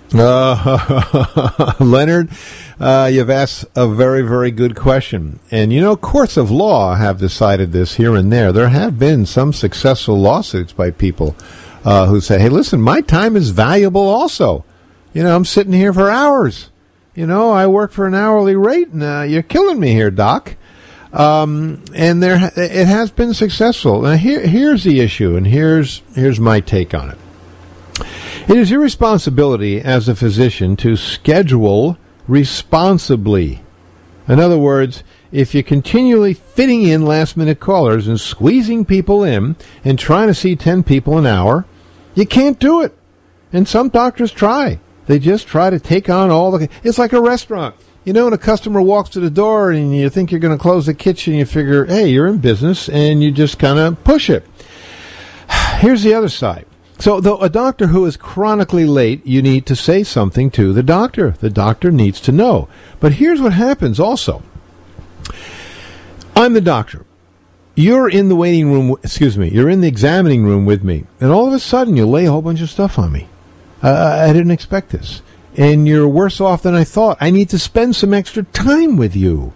Uh, Leonard, uh, you've asked a very, very good question. And, you know, courts of law have decided this here and there. There have been some successful lawsuits by people uh, who say, hey, listen, my time is valuable also. You know, I'm sitting here for hours. You know, I work for an hourly rate, and uh, you're killing me here, Doc. Um, and there, it has been successful. Now, here, here's the issue, and here's here's my take on it. It is your responsibility as a physician to schedule responsibly. In other words, if you're continually fitting in last-minute callers and squeezing people in and trying to see ten people an hour, you can't do it. And some doctors try. They just try to take on all the... It's like a restaurant. You know, when a customer walks to the door and you think you're going to close the kitchen, you figure, hey, you're in business, and you just kind of push it. Here's the other side. So, though a doctor who is chronically late, you need to say something to the doctor. The doctor needs to know. But here's what happens also. I'm the doctor. You're in the waiting room, excuse me, you're in the examining room with me, and all of a sudden you lay a whole bunch of stuff on me. Uh, I didn't expect this. And you're worse off than I thought. I need to spend some extra time with you.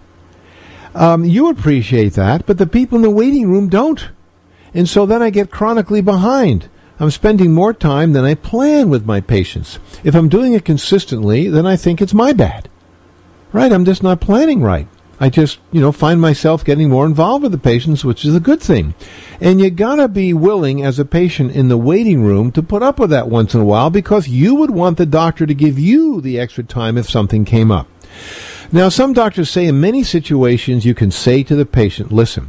Um, you appreciate that, but the people in the waiting room don't. And so then I get chronically behind. I'm spending more time than I plan with my patients. If I'm doing it consistently, then I think it's my bad. Right? I'm just not planning right. I just, you know, find myself getting more involved with the patients, which is a good thing. And you gotta be willing as a patient in the waiting room to put up with that once in a while, because you would want the doctor to give you the extra time if something came up. Now, some doctors say in many situations you can say to the patient, listen,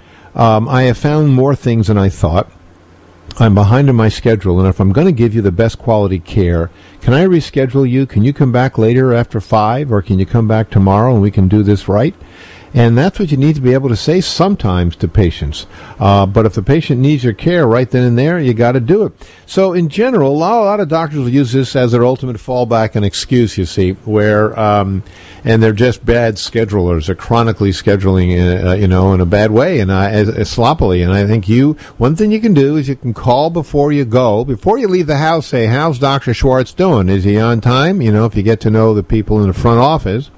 um, I have found more things than I thought. I'm behind on my schedule, and if I'm going to give you the best quality care, can I reschedule you? Can you come back later after five, or can you come back tomorrow and we can do this right? And that's what you need to be able to say sometimes to patients. Uh, but if the patient needs your care right then and there, you got to do it. So in general, a lot, a lot of doctors will use this as their ultimate fallback and excuse, you see, where, um, and they're just bad schedulers. They're chronically scheduling, uh, you know, in a bad way and uh, as, as sloppily. And I think you, one thing you can do is you can call before you go. Before you leave the house, say, how's Doctor Schwartz doing? Is he on time? You know, if you get to know the people in the front office.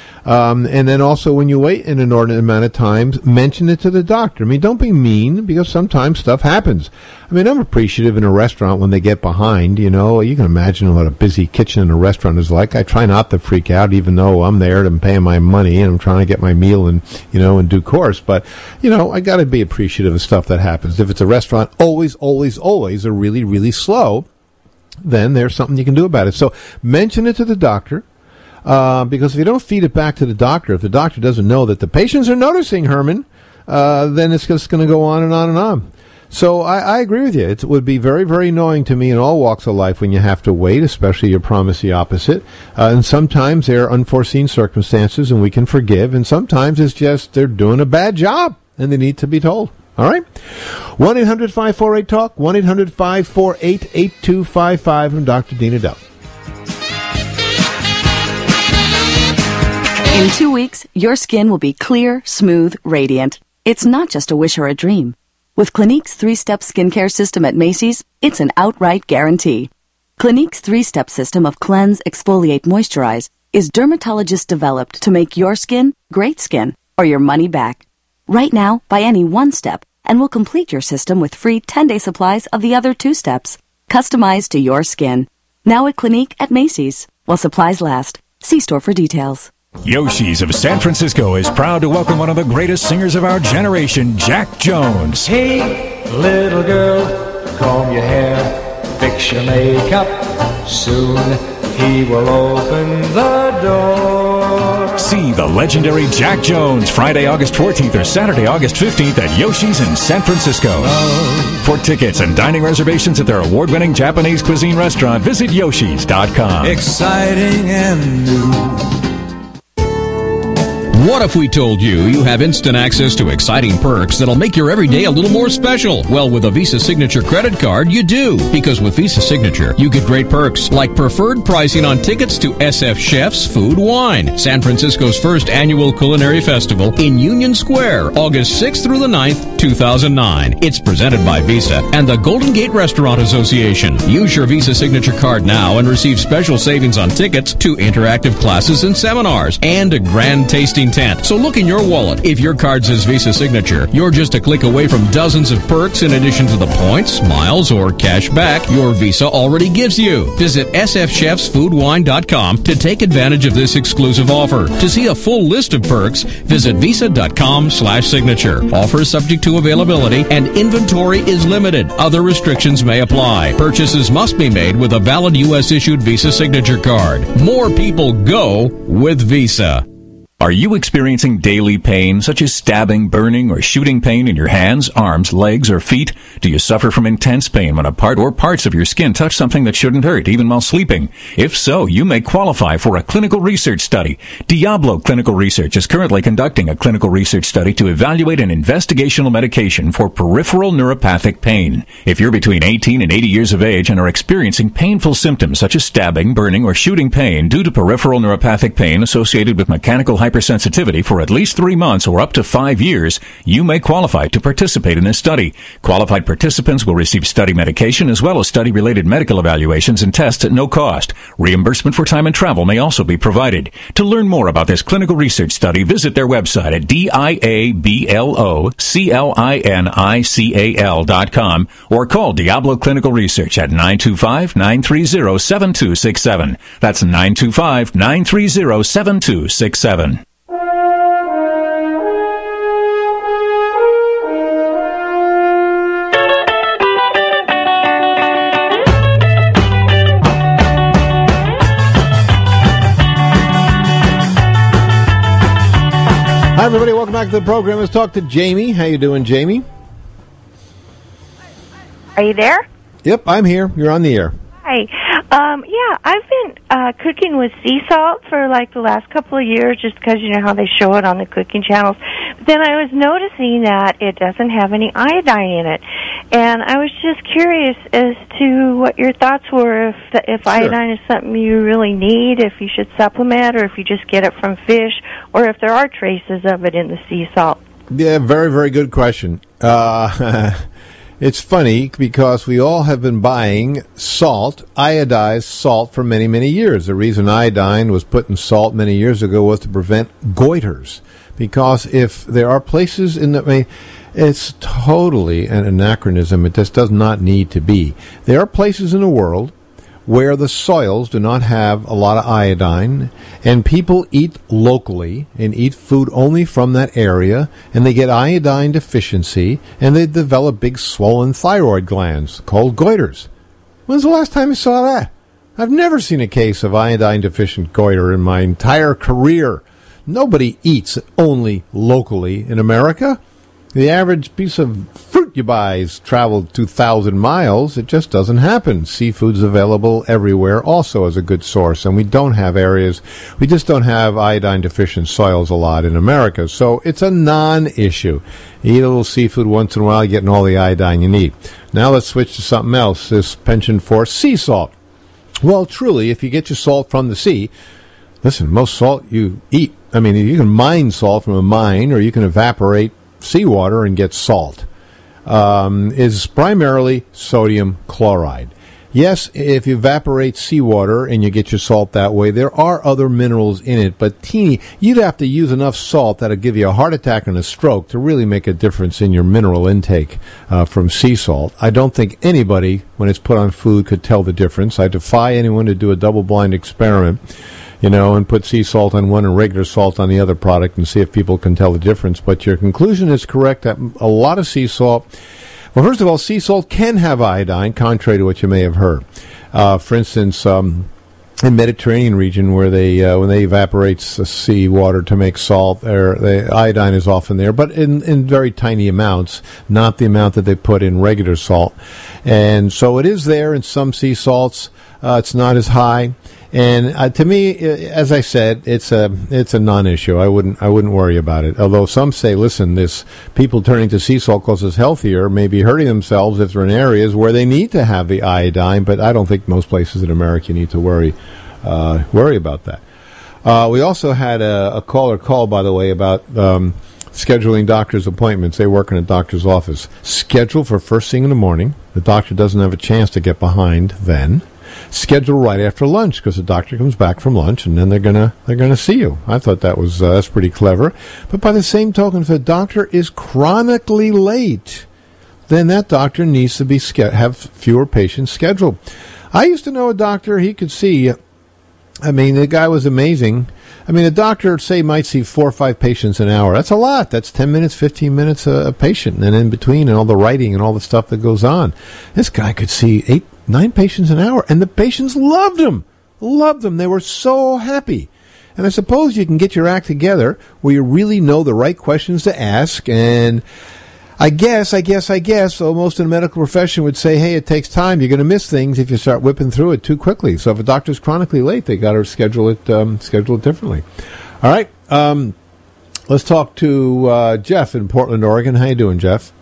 Um, and then also when you wait an inordinate amount of time, mention it to the doctor. I mean, don't be mean, because sometimes stuff happens. I mean, I'm appreciative in a restaurant when they get behind, you know. You can imagine what a busy kitchen in a restaurant is like. I try not to freak out, even though I'm there and I'm paying my money and I'm trying to get my meal in, you know, in due course. But, you know, I got to be appreciative of stuff that happens. If it's a restaurant always, always, always are really, really slow, then there's something you can do about it. So mention it to the doctor. Uh, because if you don't feed it back to the doctor, if the doctor doesn't know that the patients are noticing, Herman, uh, then it's just going to go on and on and on. So I, I agree with you. It would be very, very annoying to me in all walks of life when you have to wait, especially you promise the opposite. Uh, and sometimes there are unforeseen circumstances, and we can forgive. And sometimes it's just they're doing a bad job, and they need to be told. All right? one eight hundred five four eight talk, one eight hundred five four eight eight two five five. I'm Doctor Dean Edell. In two weeks, your skin will be clear, smooth, radiant. It's not just a wish or a dream. With Clinique's three-step skincare system at Macy's, it's an outright guarantee. Clinique's three-step system of cleanse, exfoliate, moisturize is dermatologist-developed to make your skin great skin or your money back. Right now, buy any one step, and we'll complete your system with free ten-day supplies of the other two steps, customized to your skin. Now at Clinique at Macy's, while supplies last. See store for details. Yoshi's of San Francisco is proud to welcome one of the greatest singers of our generation, Jack Jones. Hey, little girl, comb your hair, fix your makeup. Soon he will open the door. See the legendary Jack Jones Friday, August fourteenth or Saturday, August fifteenth at Yoshi's in San Francisco. For tickets and dining reservations at their award-winning Japanese cuisine restaurant, visit yoshis dot com. Exciting and new. What if we told you you have instant access to exciting perks that'll make your everyday a little more special? Well, with a Visa Signature credit card, you do. Because with Visa Signature, you get great perks like preferred pricing on tickets to S F Chef's Food Wine, San Francisco's first annual culinary festival in Union Square, August sixth through the ninth, two thousand nine. It's presented by Visa and the Golden Gate Restaurant Association. Use your Visa Signature card now and receive special savings on tickets to interactive classes and seminars and a grand tasting tent. So look in your wallet. If your card says Visa Signature, you're just a click away from dozens of perks in addition to the points, miles, or cash back your Visa already gives you. Visit s f chefs food wine dot com to take advantage of this exclusive offer. To see a full list of perks, visit visa dot com slash signature. Offer subject to availability and inventory is limited. Other restrictions may apply. Purchases must be made with a valid U S issued Visa Signature card. More people go with Visa. Are you experiencing daily pain, such as stabbing, burning, or shooting pain in your hands, arms, legs, or feet? Do you suffer from intense pain when a part or parts of your skin touch something that shouldn't hurt, even while sleeping? If so, you may qualify for a clinical research study. Diablo Clinical Research is currently conducting a clinical research study to evaluate an investigational medication for peripheral neuropathic pain. If you're between eighteen and eighty years of age and are experiencing painful symptoms such as stabbing, burning, or shooting pain due to peripheral neuropathic pain associated with mechanical hypertension, hypersensitivity for at least three months or up to five years, you may qualify to participate in this study. Qualified participants will receive study medication as well as study-related medical evaluations and tests at no cost. Reimbursement for time and travel may also be provided. To learn more about this clinical research study, visit their website at D I A B L O C L I N I C A L dot com or call Diablo Clinical Research at nine two five, nine three zero, seven two six seven. That's nine two five, nine three zero, seven two six seven. Hi, everybody. Welcome back to the program. Let's talk to Jamie. How you doing, Jamie? Are you there? Yep, I'm here. You're on the air. Hi. Um, yeah, I've been uh, cooking with sea salt for like the last couple of years just because you know how they show it on the cooking channels. But then I was noticing that it doesn't have any iodine in it. And I was just curious as to what your thoughts were, if the, if Sure. iodine is something you really need, if you should supplement, or if you just get it from fish, or if there are traces of it in the sea salt. Yeah, very, very good question. Uh, it's funny because we all have been buying salt, iodized salt, for many, many years. The reason iodine was put in salt many years ago was to prevent goiters. Because if there are places in the... I mean, it's totally an anachronism. It just does not need to be. There are places in the world where the soils do not have a lot of iodine, and people eat locally and eat food only from that area, and they get iodine deficiency, and they develop big swollen thyroid glands called goiters. When's the last time you saw that? I've never seen a case of iodine-deficient goiter in my entire career. Nobody eats only locally in America. The average piece of fruit you buy has traveled two thousand miles. It just doesn't happen. Seafood's available everywhere also as a good source, and we don't have areas, we just don't have iodine-deficient soils a lot in America, so it's a non-issue. You eat a little seafood once in a while, you're getting all the iodine you need. Now let's switch to something else, this penchant for sea salt. Well, truly, if you get your salt from the sea, listen, most salt you eat, I mean, you can mine salt from a mine, or you can evaporate seawater and get salt, um, is primarily sodium chloride. Yes, if you evaporate seawater and you get your salt that way, there are other minerals in it, but teeny, you'd have to use enough salt that'll give you a heart attack and a stroke to really make a difference in your mineral intake uh, from sea salt. I don't think anybody, when it's put on food, could tell the difference. I defy anyone to do a double-blind experiment, you know, and put sea salt on one and regular salt on the other product and see if people can tell the difference. But your conclusion is correct that a lot of sea salt, well, first of all, sea salt can have iodine, contrary to what you may have heard. Uh, for instance, um, in the Mediterranean region, where they uh, when they evaporate sea water to make salt, there, the iodine is often there, but in, in very tiny amounts, not the amount that they put in regular salt. And so it is there in some sea salts. Uh, it's not as high. And uh, to me, as I said, it's a it's a non-issue. I wouldn't I wouldn't worry about it. Although some say, listen, this people turning to sea salt because it's healthier may be hurting themselves if they're in areas where they need to have the iodine. But I don't think most places in America need to worry uh, worry about that. Uh, we also had a, a caller call, by the way, about um, scheduling doctor's appointments. They work in a doctor's office. Schedule for first thing in the morning. The doctor doesn't have a chance to get behind then. Schedule right after lunch because the doctor comes back from lunch and then they're gonna they're gonna see you. I thought that was uh, that's pretty clever. But by the same token, if the doctor is chronically late, then that doctor needs to be ske- have fewer patients scheduled. I used to know a doctor, he could see. I mean, the guy was amazing. I mean, a doctor, say, might see four or five patients an hour. That's a lot. That's ten minutes, fifteen minutes a, a patient, and in between, and all the writing and all the stuff that goes on. This guy could see eight, nine patients an hour, and the patients loved him. Loved him. They were so happy. And I suppose you can get your act together where you really know the right questions to ask, and I guess, I guess, I guess, so most in the medical profession would say, hey, it takes time. You're going to miss things if you start whipping through it too quickly. So if a doctor's chronically late, they got to schedule it um, schedule it differently. All right. Um, let's talk to uh, Jeff in Portland, Oregon. How you doing, Jeff?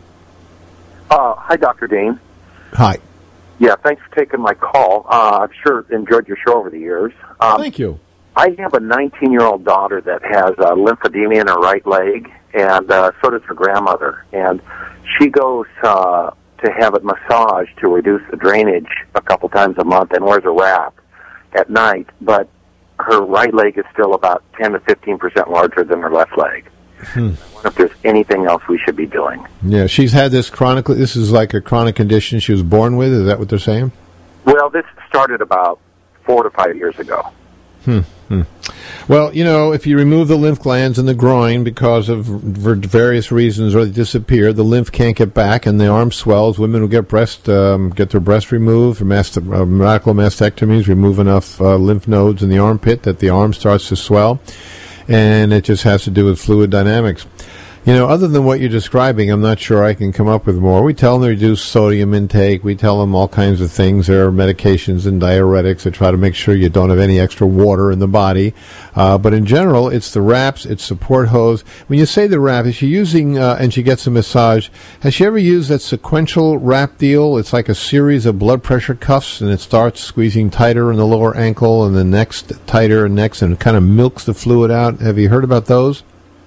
Uh, hi, Doctor Dean. Hi. Yeah, thanks for taking my call. Uh, I've sure enjoyed your show over the years. Um, Thank you. I I have a nineteen-year-old daughter that has uh, lymphedema in her right leg, and uh, so does her grandmother. And she goes uh, to have it massaged to reduce the drainage a couple times a month and wears a wrap at night, but her right leg is still about ten to fifteen percent larger than her left leg. Hmm. I wonder if there's anything else we should be doing. Yeah, she's had this chronically. This is like a chronic condition she was born with. Is that what they're saying? Well, this started about four to five years ago. Hmm. hmm. Well, you know, if you remove the lymph glands in the groin because of for various reasons, or they disappear, the lymph can't get back, and the arm swells. Women who get breast um, get their breast removed, or mast- uh, radical mastectomies remove enough uh, lymph nodes in the armpit that the arm starts to swell, and it just has to do with fluid dynamics. You know, other than what you're describing, I'm not sure I can come up with more. We tell them to reduce sodium intake. We tell them all kinds of things. There are medications and diuretics that try to make sure you don't have any extra water in the body. Uh, but in general, it's the wraps, it's support hose. When you say the wrap, is she using, uh, and she gets a massage, has she ever used that sequential wrap deal? It's like a series of blood pressure cuffs, and it starts squeezing tighter in the lower ankle, and the next tighter and next, and it kind of milks the fluid out. Have you heard about those?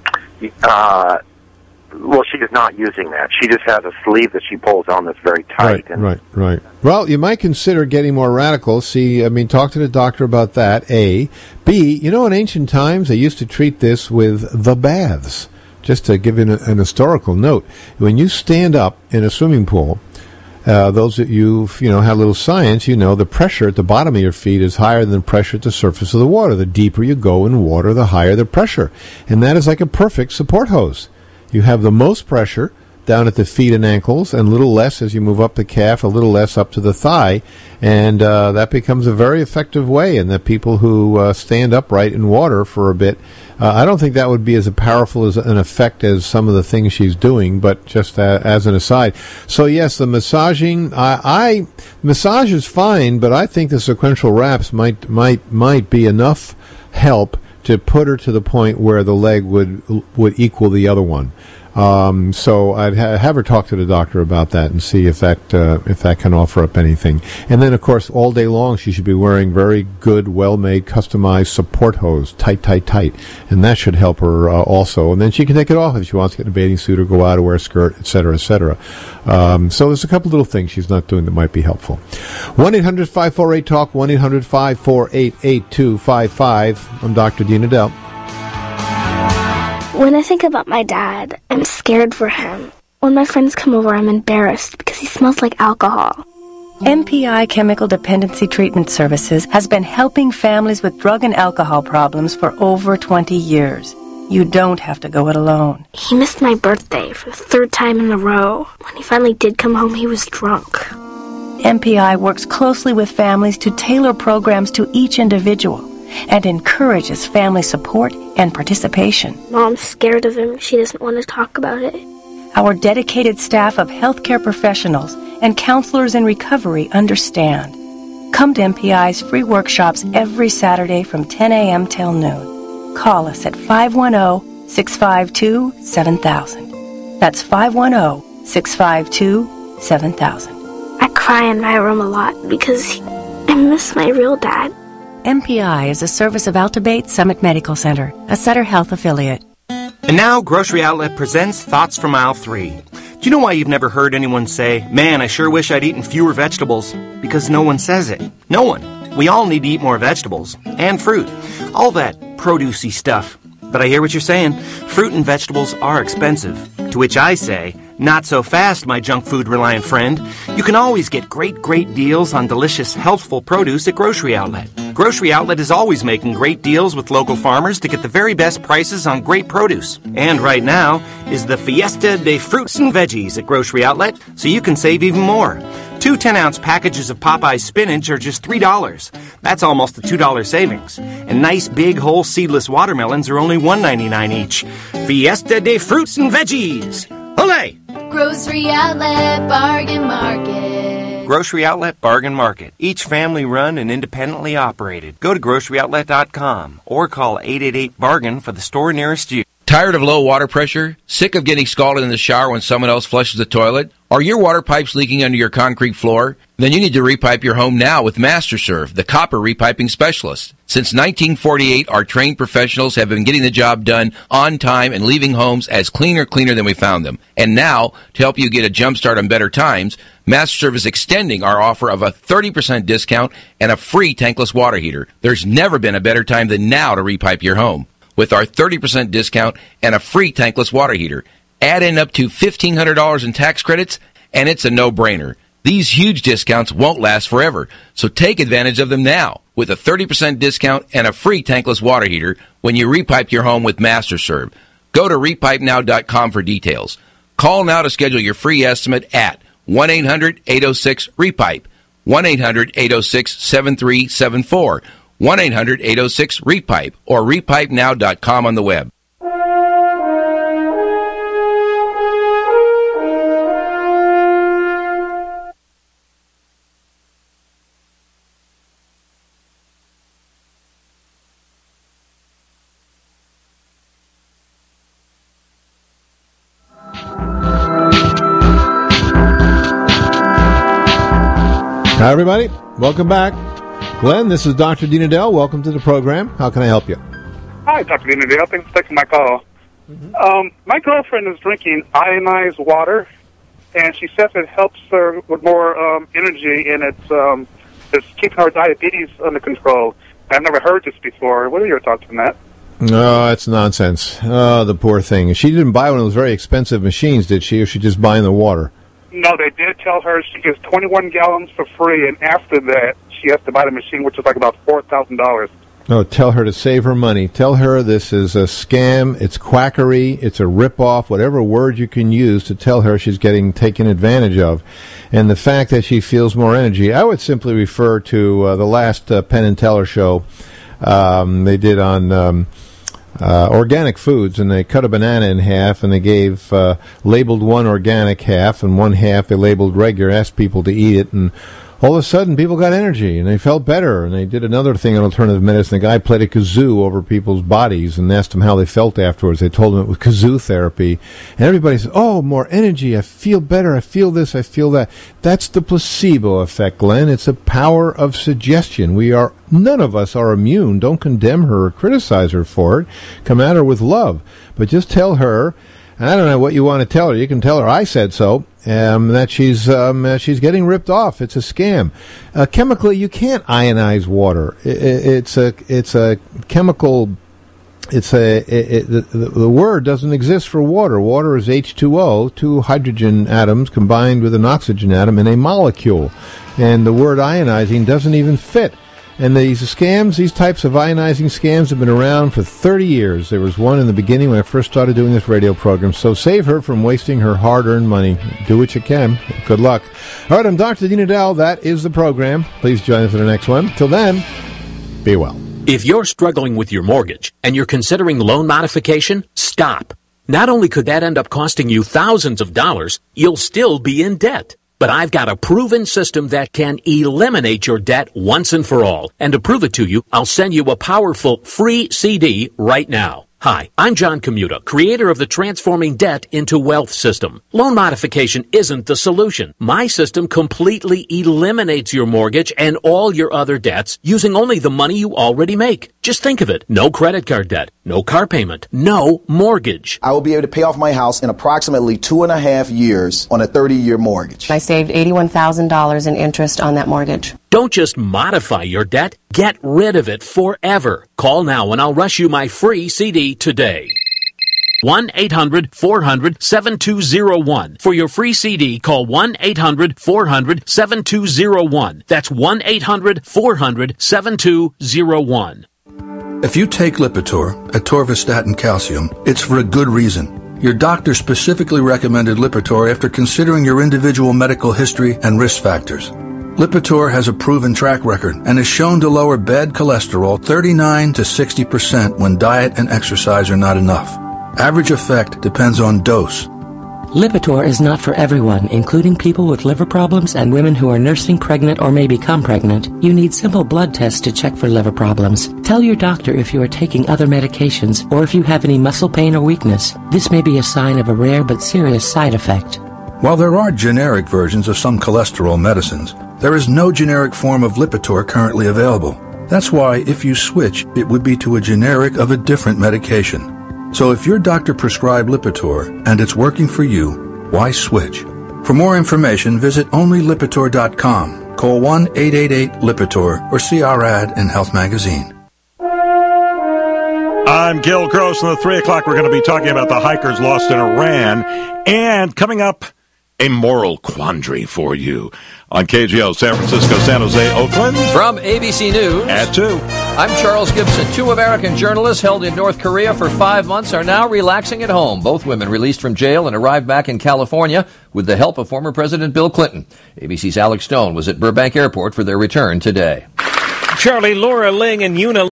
Uh, well, she is not using that. She just has a sleeve that she pulls on that's very tight. Right, and right, right. Well, you might consider getting more radical. See, I mean, talk to the doctor about that, A. B, you know, in ancient times, they used to treat this with the baths. Just to give you an, an historical note, when you stand up in a swimming pool, Uh, those that you've, you know, had a little science, you know, the pressure at the bottom of your feet is higher than the pressure at the surface of the water. The deeper you go in water, the higher the pressure. And that is like a perfect support hose. You have the most pressure down at the feet and ankles, and a little less as you move up the calf, a little less up to the thigh. And uh, that becomes a very effective way. And the people who uh, stand upright in water for a bit, uh, I don't think that would be as powerful as an effect as some of the things she's doing, but just uh, as an aside. So, yes, the massaging, I, I massage is fine, but I think the sequential wraps might might might be enough help to put her to the point where the leg would would equal the other one. Um, so I'd ha- have her talk to the doctor about that and see if that uh, if that can offer up anything. And then, of course, all day long she should be wearing very good, well-made, customized support hose, tight, tight, tight, and that should help her uh, also. And then she can take it off if she wants to get in a bathing suit or go out or wear a skirt, et cetera, et cetera. Um, so there's a couple little things she's not doing that might be helpful. one eight hundred five four eight talk, one eight hundred five four eight eight two five five. I'm Doctor Dean Edell. When I think about my dad, I'm scared for him. When my friends come over, I'm embarrassed because he smells like alcohol. M P I Chemical Dependency Treatment Services has been helping families with drug and alcohol problems for over twenty years. You don't have to go it alone. He missed my birthday for the third time in a row. When he finally did come home, he was drunk. M P I works closely with families to tailor programs to each individual and encourages family support and participation. Mom's scared of him. She doesn't want to talk about it. Our dedicated staff of healthcare professionals and counselors in recovery understand. Come to M P I's free workshops every Saturday from ten a.m. till noon. Call us at five one zero, six five two, seven thousand. That's five one zero, six five two, seven thousand. I cry in my room a lot because I miss my real dad. M P I is a service of Altabate Summit Medical Center, a Sutter Health affiliate. And now Grocery Outlet presents Thoughts from Aisle three. Do you know why you've never heard anyone say, "Man, I sure wish I'd eaten fewer vegetables"? Because no one says it. No one. We all need to eat more vegetables and fruit. All that produce-y stuff. But I hear what you're saying. Fruit and vegetables are expensive. To which I say, not so fast, my junk food-reliant friend. You can always get great, great deals on delicious, healthful produce at Grocery Outlet. Grocery Outlet is always making great deals with local farmers to get the very best prices on great produce. And right now is the Fiesta de Fruits and Veggies at Grocery Outlet, so you can save even more. Two ten-ounce packages of Popeye's spinach are just three dollars. That's almost a two dollars savings. And nice, big, whole, seedless watermelons are only one ninety-nine each. Fiesta de Fruits and Veggies! Olé! Grocery Outlet Bargain Market. Grocery Outlet Bargain Market. Each family run and independently operated. Go to grocery outlet dot com or call eight eight eight bargain for the store nearest you. Tired of low water pressure? Sick of getting scalded in the shower when someone else flushes the toilet? Are your water pipes leaking under your concrete floor? Then you need to repipe your home now with MasterServe, the copper repiping specialist. Since nineteen forty-eight, our trained professionals have been getting the job done on time and leaving homes as cleaner, cleaner than we found them. And now, to help you get a jump start on better times, MasterServe is extending our offer of a thirty percent discount and a free tankless water heater. There's never been a better time than now to repipe your home. With our thirty percent discount and a free tankless water heater. Add in up to fifteen hundred dollars in tax credits, and it's a no-brainer. These huge discounts won't last forever, so take advantage of them now with a thirty percent discount and a free tankless water heater when you repipe your home with MasterServe. Go to repipe now dot com for details. Call now to schedule your free estimate at one eight hundred eight oh six repipe, one eight hundred eight oh six seven three seven four, one eight hundred eight oh six repipe, or repipe now dot com on the web. Hi, everybody. Welcome back. Glenn, this is Doctor Dean Adele. Welcome to the program. How can I help you? Hi, Doctor Dean Adele. Thanks for taking my call. Mm-hmm. Um, my girlfriend is drinking ionized water, and she says it helps her with more um, energy, and it's, um, it's keeping her diabetes under control. I've never heard this before. What are your thoughts on that? No, that's nonsense. Oh, the poor thing. She didn't buy one of those very expensive machines, did she? Or she just buying the water? No, they did tell her she gets twenty-one gallons for free, and after that, she has to buy the machine, which is like about four thousand dollars. No, tell her to save her money. Tell her this is a scam, it's quackery, it's a rip-off, whatever word you can use to tell her she's getting taken advantage of. And the fact that she feels more energy, I would simply refer to uh, the last uh, Penn and Teller show um, they did on... Um, Uh, organic foods, and they cut a banana in half, and they gave uh, labeled one organic half, and one half they labeled regular, asked people to eat it, and all of a sudden people got energy, and they felt better, and they did another thing in alternative medicine. The guy played a kazoo over people's bodies and asked them how they felt afterwards. They told him it was kazoo therapy, and everybody said, oh, more energy, I feel better, I feel this, I feel that. That's the placebo effect, Glenn. It's the power of suggestion. We are, none of us are immune. Don't condemn her or criticize her for it. Come at her with love. But just tell her, and I don't know what you want to tell her. You can tell her I said so, um, that she's um, uh, she's getting ripped off. It's a scam. Uh, chemically, you can't ionize water. It, it, it's a it's a chemical. It's a it, it, the, the word doesn't exist for water. Water is H two O, two hydrogen atoms combined with an oxygen atom in a molecule, and the word ionizing doesn't even fit. And these scams, these types of ionizing scams have been around for thirty years. There was one in the beginning when I first started doing this radio program. So save her from wasting her hard-earned money. Do what you can. Good luck. All right, I'm Doctor Dean Adele. That is the program. Please join us for the next one. Till then, be well. If you're struggling with your mortgage and you're considering loan modification, stop. Not only could that end up costing you thousands of dollars, you'll still be in debt. But I've got a proven system that can eliminate your debt once and for all. And to prove it to you, I'll send you a powerful free C D right now. Hi, I'm John Commuta, creator of the Transforming Debt into Wealth system. Loan modification isn't the solution. My system completely eliminates your mortgage and all your other debts using only the money you already make. Just think of it. No credit card debt, no car payment, no mortgage. I will be able to pay off my house in approximately two and a half years on a thirty-year mortgage. I saved eighty-one thousand dollars in interest on that mortgage. Don't just modify your debt, get rid of it forever. Call now and I'll rush you my free C D today. one eight hundred four hundred seven two zero one. For your free C D, call one eight hundred four hundred seven two zero one. That's one eight hundred four hundred seven two zero one. If you take Lipitor, atorvastatin calcium, it's for a good reason. Your doctor specifically recommended Lipitor after considering your individual medical history and risk factors. Lipitor has a proven track record and is shown to lower bad cholesterol thirty-nine to sixty percent when diet and exercise are not enough. Average effect depends on dose. Lipitor is not for everyone, including people with liver problems and women who are nursing, pregnant, or may become pregnant. You need simple blood tests to check for liver problems. Tell your doctor if you are taking other medications or if you have any muscle pain or weakness. This may be a sign of a rare but serious side effect. While there are generic versions of some cholesterol medicines, there is no generic form of Lipitor currently available. That's why if you switch, it would be to a generic of a different medication. So if your doctor prescribed Lipitor and it's working for you, why switch? For more information, visit only lipitor dot com. Call one eight eight eight Lipitor or see our ad in Health Magazine. I'm Gil Gross, and at three o'clock we're going to be talking about the hikers lost in Iran, and coming up, a moral quandary for you on K G O, San Francisco, San Jose, Oakland. From A B C News. At two. I'm Charles Gibson. Two American journalists held in North Korea for five months are now relaxing at home. Both women released from jail and arrived back in California with the help of former President Bill Clinton. A B C's Alex Stone was at Burbank Airport for their return today. Charlie, Laura Ling and Una